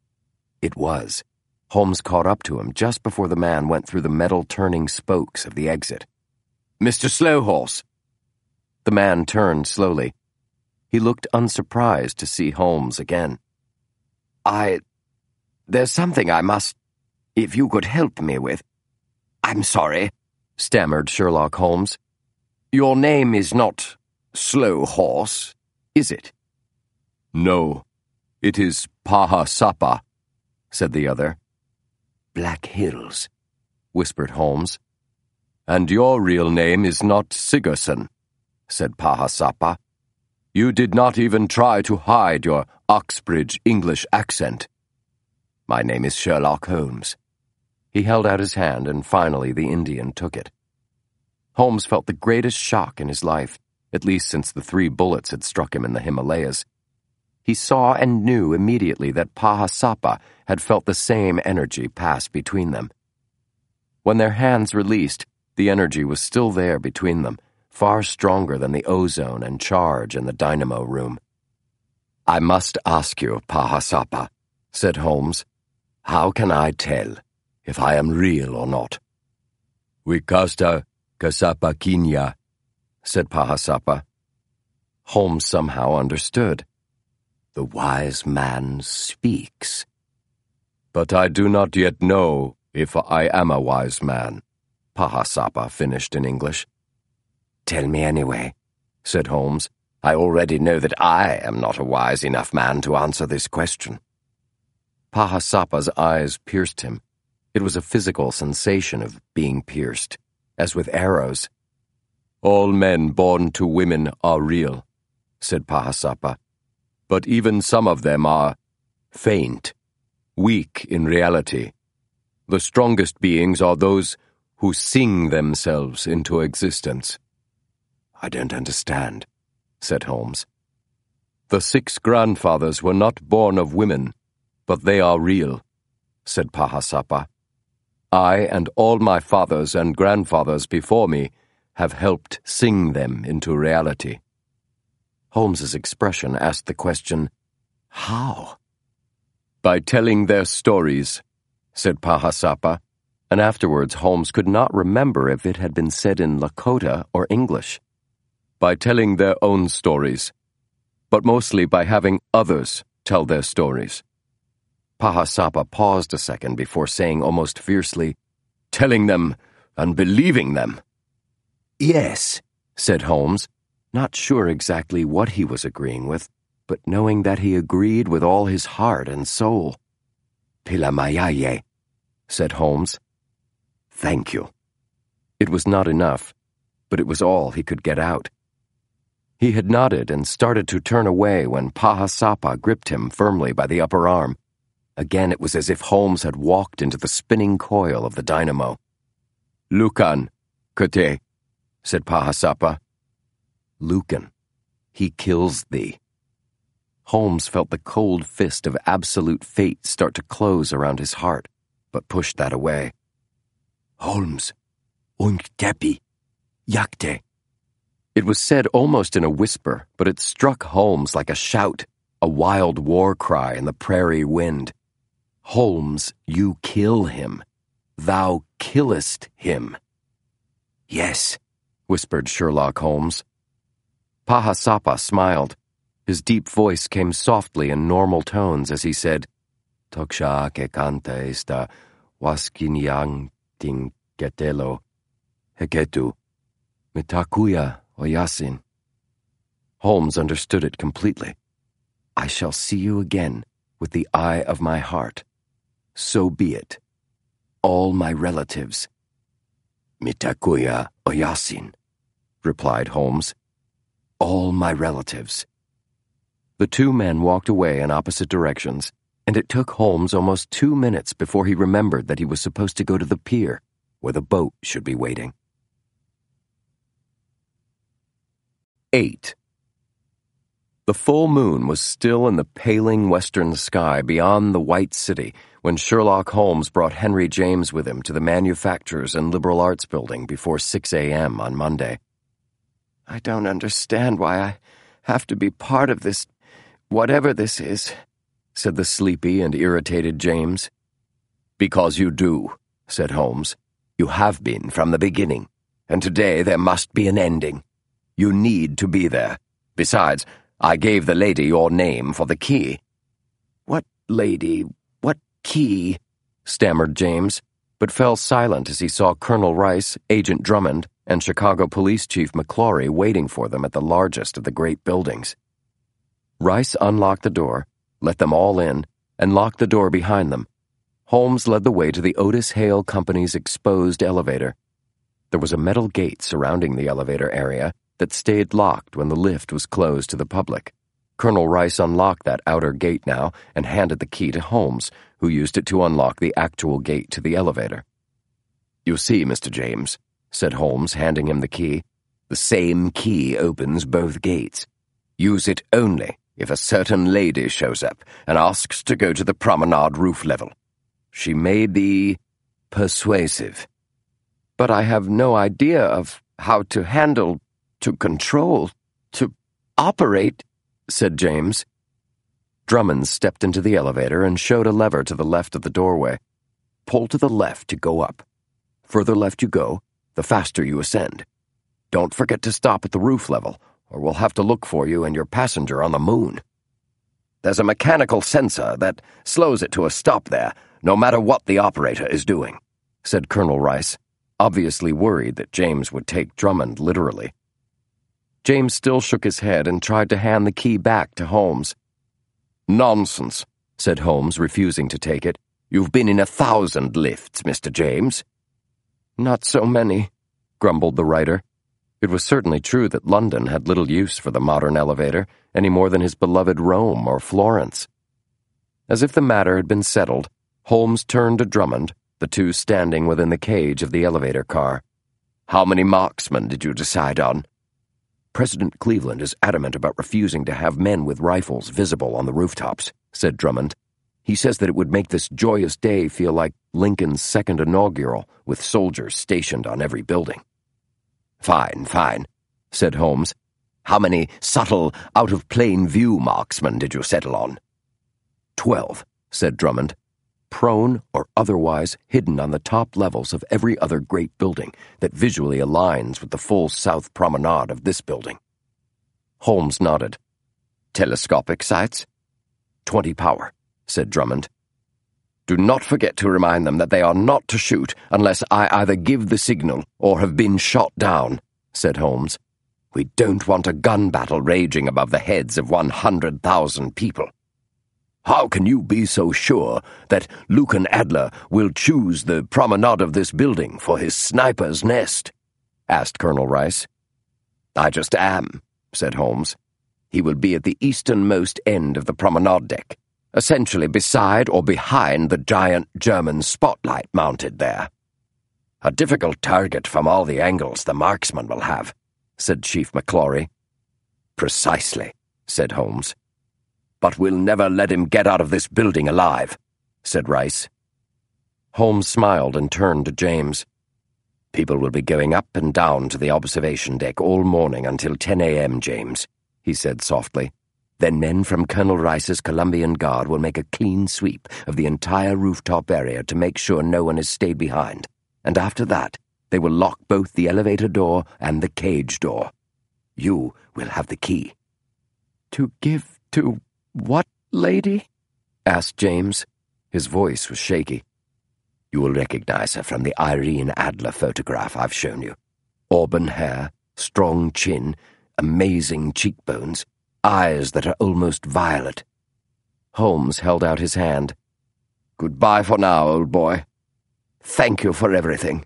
It was. Holmes caught up to him just before the man went through the metal turning spokes of the exit. "Mr. Slowhorse!" The man turned slowly. He looked unsurprised to see Holmes again. There's something I must, if you could help me with. I'm sorry," stammered Sherlock Holmes. "Your name is not Slowhorse, is it?" "No, it is Pahasapa," said the other. "Black Hills," whispered Holmes. "And your real name is not Sigerson," said Pahasapa. "You did not even try to hide your Oxbridge English accent." "My name is Sherlock Holmes." He held out his hand, and finally the Indian took it. Holmes felt the greatest shock in his life, at least since the 3 bullets had struck him in the Himalayas. He saw and knew immediately that Pahasapa had felt the same energy pass between them. When their hands released, the energy was still there between them, far stronger than the ozone and charge in the dynamo room. "I must ask you, Pahasapa," said Holmes, "how can I tell if I am real or not?" "Wikasta kasapakinya," said Pahasapa. Holmes somehow understood. "The wise man speaks." "But I do not yet know if I am a wise man," Pahasapa finished in English. "Tell me anyway," said Holmes. "I already know that I am not a wise enough man to answer this question." Pahasapa's eyes pierced him. It was a physical sensation of being pierced, as with arrows. "All men born to women are real," said Pahasapa. "But even some of them are faint, weak in reality. The strongest beings are those who sing themselves into existence." "I don't understand," said Holmes. "The 6 grandfathers were not born of women, but they are real," said Pahasapa. "I and all my fathers and grandfathers before me have helped sing them into reality." Holmes's expression asked the question, "How?" "By telling their stories," said Pahasapa, and afterwards Holmes could not remember if it had been said in Lakota or English. "By telling their own stories, but mostly by having others tell their stories." Pahasapa paused a second before saying almost fiercely, "Telling them and believing them." "Yes," said Holmes, not sure exactly what he was agreeing with, but knowing that he agreed with all his heart and soul. "Pilamayaye," said Holmes. "Thank you." It was not enough, but it was all he could get out. He had nodded and started to turn away when Pahasapa gripped him firmly by the upper arm. Again, it was as if Holmes had walked into the spinning coil of the dynamo. "Lucan, Kate," said Pahasapa. "Lucan, he kills thee." Holmes felt the cold fist of absolute fate start to close around his heart, but pushed that away. "Holmes, Unktepi, Yakte." It was said almost in a whisper, but it struck Holmes like a shout, a wild war cry in the prairie wind. "Holmes, you kill him. Thou killest him." "Yes," whispered Sherlock Holmes. Pahasapa smiled. His deep voice came softly in normal tones as he said, "Toksha ke kanta esta waskinyang ting ketelo heketu mitakuya oyasin." Holmes understood it completely. "I shall see you again with the eye of my heart. So be it. All my relatives." "Mitakuya oyasin," replied Holmes. "All my relatives." The 2 men walked away in opposite directions, and it took Holmes almost 2 minutes before he remembered that he was supposed to go to the pier, where the boat should be waiting. 8. The full moon was still in the paling western sky beyond the White City when Sherlock Holmes brought Henry James with him to the Manufacturers and Liberal Arts Building before 6 a.m. on Monday. "I don't understand why I have to be part of this, whatever this is," said the sleepy and irritated James. "Because you do," said Holmes. "You have been from the beginning, and today there must be an ending. You need to be there. Besides, I gave the lady your name for the key." "What lady? What key?" stammered James, but fell silent as he saw Colonel Rice, Agent Drummond, and Chicago Police Chief McClory waiting for them at the largest of the great buildings. Rice unlocked the door, let them all in, and locked the door behind them. Holmes led the way to the Otis Hale Company's exposed elevator. There was a metal gate surrounding the elevator area that stayed locked when the lift was closed to the public. Colonel Rice unlocked that outer gate now and handed the key to Holmes, who used it to unlock the actual gate to the elevator. "You see, Mr. James," said Holmes, handing him the key, "the same key opens both gates. Use it only if a certain lady shows up and asks to go to the promenade roof level. She may be persuasive." "But I have no idea of how to handle to control, to operate," said James. Drummond stepped into the elevator and showed a lever to the left of the doorway. "Pull to the left to go up. Further left you go, the faster you ascend. Don't forget to stop at the roof level, or we'll have to look for you and your passenger on the moon. There's a mechanical sensor that slows it to a stop there, no matter what the operator is doing," said Colonel Rice, obviously worried that James would take Drummond literally. James still shook his head and tried to hand the key back to Holmes. "Nonsense," said Holmes, refusing to take it. "You've been in 1,000 lifts, Mr. James." "Not so many," grumbled the writer. It was certainly true that London had little use for the modern elevator, any more than his beloved Rome or Florence. As if the matter had been settled, Holmes turned to Drummond, the two standing within the cage of the elevator car. "How many marksmen did you decide on?" "President Cleveland is adamant about refusing to have men with rifles visible on the rooftops," said Drummond. "He says that it would make this joyous day feel like Lincoln's second inaugural, with soldiers stationed on every building." Fine, said Holmes. "How many subtle, out-of-plain-view marksmen did you settle on?" 12, said Drummond. "Prone or otherwise hidden on the top levels of every other great building that visually aligns with the full south promenade of this building." Holmes nodded. "Telescopic sights?" 20 power, said Drummond. "Do not forget to remind them that they are not to shoot unless I either give the signal or have been shot down," said Holmes. "We don't want a gun battle raging above the heads of 100,000 people." "How can you be so sure that Lucan Adler will choose the promenade of this building for his sniper's nest?" asked Colonel Rice. "I just am," said Holmes. "He will be at the easternmost end of the promenade deck, essentially beside or behind the giant German spotlight mounted there. A difficult target from all the angles the marksman will have," said Chief McClory. "Precisely," said Holmes. "But we'll never let him get out of this building alive," said Rice. Holmes smiled and turned to James. "People will be going up and down to the observation deck all morning until 10 a.m., James," he said softly. "Then men from Colonel Rice's Columbian Guard will make a clean sweep of the entire rooftop area to make sure no one has stayed behind. And after that, they will lock both the elevator door and the cage door. You will have the key." "To give to what lady?" asked James. His voice was shaky. "You will recognize her from the Irene Adler photograph I've shown you. Auburn hair, strong chin, amazing cheekbones, eyes that are almost violet." Holmes held out his hand. "Goodbye for now, old boy. Thank you for everything."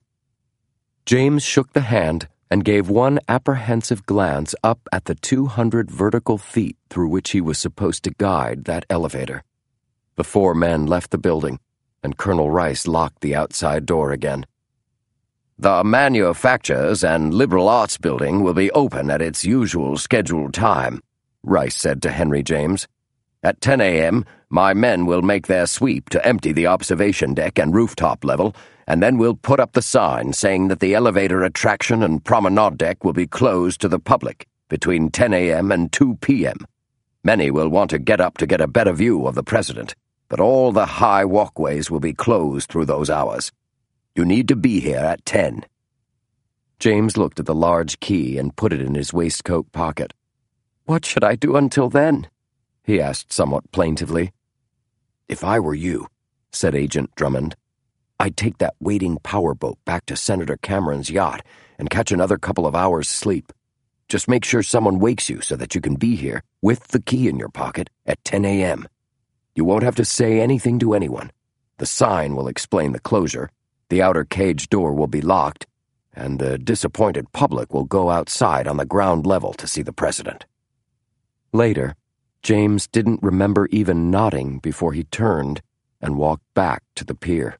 James shook the hand and gave one apprehensive glance up at the 200 vertical feet through which he was supposed to guide that elevator. The four men left the building, and Colonel Rice locked the outside door again. "The Manufactures and Liberal Arts Building will be open at its usual scheduled time," Rice said to Henry James. "At 10 a.m., my men will make their sweep to empty the observation deck and rooftop level, and then we'll put up the sign saying that the elevator attraction and promenade deck will be closed to the public between 10 a.m. and 2 p.m. Many will want to get up to get a better view of the president, but all the high walkways will be closed through those hours. You need to be here at 10. James looked at the large key and put it in his waistcoat pocket. "What should I do until then?" he asked somewhat plaintively. "If I were you," said Agent Drummond, "I'd take that waiting powerboat back to Senator Cameron's yacht and catch another couple of hours' sleep. Just make sure someone wakes you so that you can be here, with the key in your pocket, at 10 a.m. You won't have to say anything to anyone. The sign will explain the closure, the outer cage door will be locked, and the disappointed public will go outside on the ground level to see the president." Later, James didn't remember even nodding before he turned and walked back to the pier.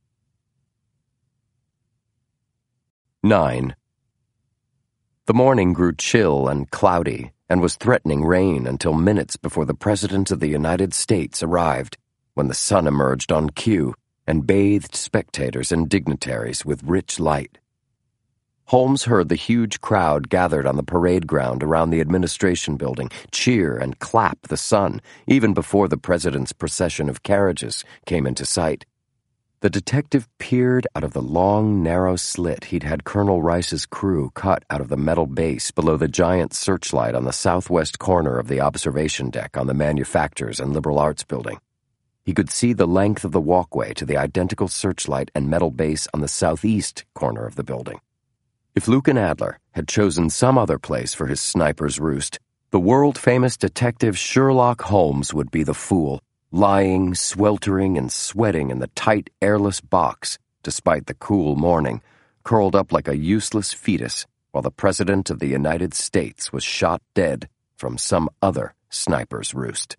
9. The morning grew chill and cloudy and was threatening rain until minutes before the President of the United States arrived, when the sun emerged on cue and bathed spectators and dignitaries with rich light. Holmes heard the huge crowd gathered on the parade ground around the administration building cheer and clap the sun even before the president's procession of carriages came into sight. The detective peered out of the long, narrow slit he'd had Colonel Rice's crew cut out of the metal base below the giant searchlight on the southwest corner of the observation deck on the Manufacturers and Liberal Arts Building. He could see the length of the walkway to the identical searchlight and metal base on the southeast corner of the building. If Lucan Adler had chosen some other place for his sniper's roost, the world-famous detective Sherlock Holmes would be the fool, lying, sweltering, and sweating in the tight, airless box, despite the cool morning, curled up like a useless fetus while the President of the United States was shot dead from some other sniper's roost.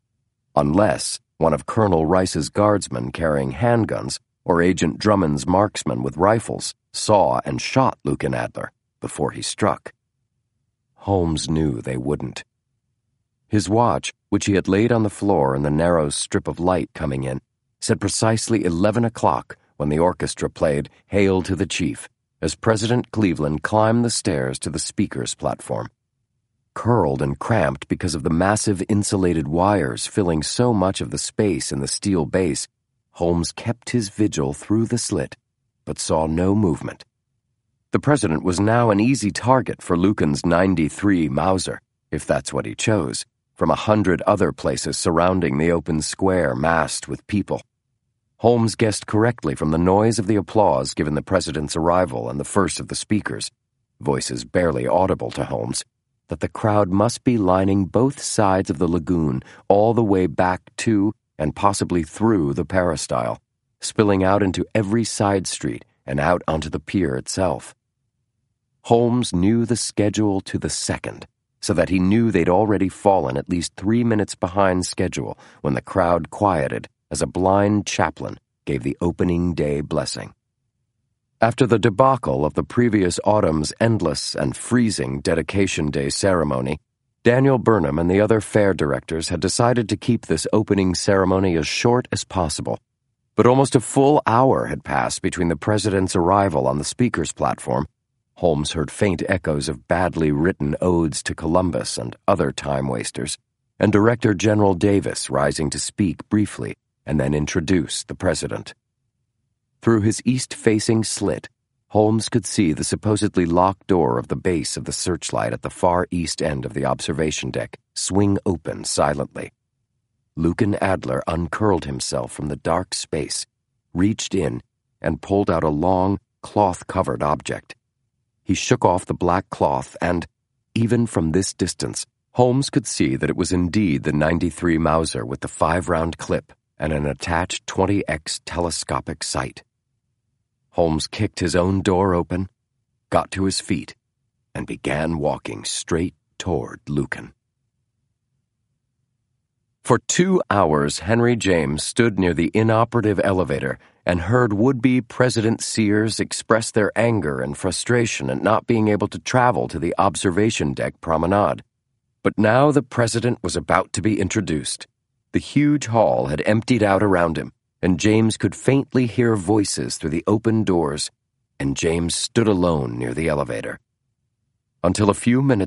Unless one of Colonel Rice's guardsmen carrying handguns or Agent Drummond's marksmen with rifles saw and shot Lucan Adler before he struck. Holmes knew they wouldn't. His watch, which he had laid on the floor in the narrow strip of light coming in, said precisely 11 o'clock when the orchestra played Hail to the Chief as President Cleveland climbed the stairs to the speaker's platform. Curled and cramped because of the massive insulated wires filling so much of the space in the steel base, Holmes kept his vigil through the slit, but saw no movement. The president was now an easy target for Lucan's .93 Mauser, if that's what he chose, from 100 other places surrounding the open square massed with people. Holmes guessed correctly from the noise of the applause given the president's arrival and the first of the speakers, voices barely audible to Holmes, that the crowd must be lining both sides of the lagoon all the way back to and possibly through the peristyle, spilling out into every side street and out onto the pier itself. Holmes knew the schedule to the second, so that he knew they'd already fallen at least 3 minutes behind schedule when the crowd quieted as a blind chaplain gave the opening day blessing. After the debacle of the previous autumn's endless and freezing dedication day ceremony, Daniel Burnham and the other fair directors had decided to keep this opening ceremony as short as possible. But almost a full hour had passed between the president's arrival on the speaker's platform. Holmes heard faint echoes of badly written odes to Columbus and other time-wasters, and Director General Davis rising to speak briefly and then introduce the president. Through his east-facing slit, Holmes could see the supposedly locked door of the base of the searchlight at the far east end of the observation deck swing open silently. Lucan Adler uncurled himself from the dark space, reached in, and pulled out a long, cloth-covered object. He shook off the black cloth and, even from this distance, Holmes could see that it was indeed the .93 Mauser with the 5-round clip and an attached 20x telescopic sight. Holmes kicked his own door open, got to his feet, and began walking straight toward Lucan. For 2 hours, Henry James stood near the inoperative elevator and heard would-be President Sears express their anger and frustration at not being able to travel to the observation deck promenade. But now the president was about to be introduced. The huge hall had emptied out around him, and James could faintly hear voices through the open doors, and James stood alone near the elevator. Until a few minutes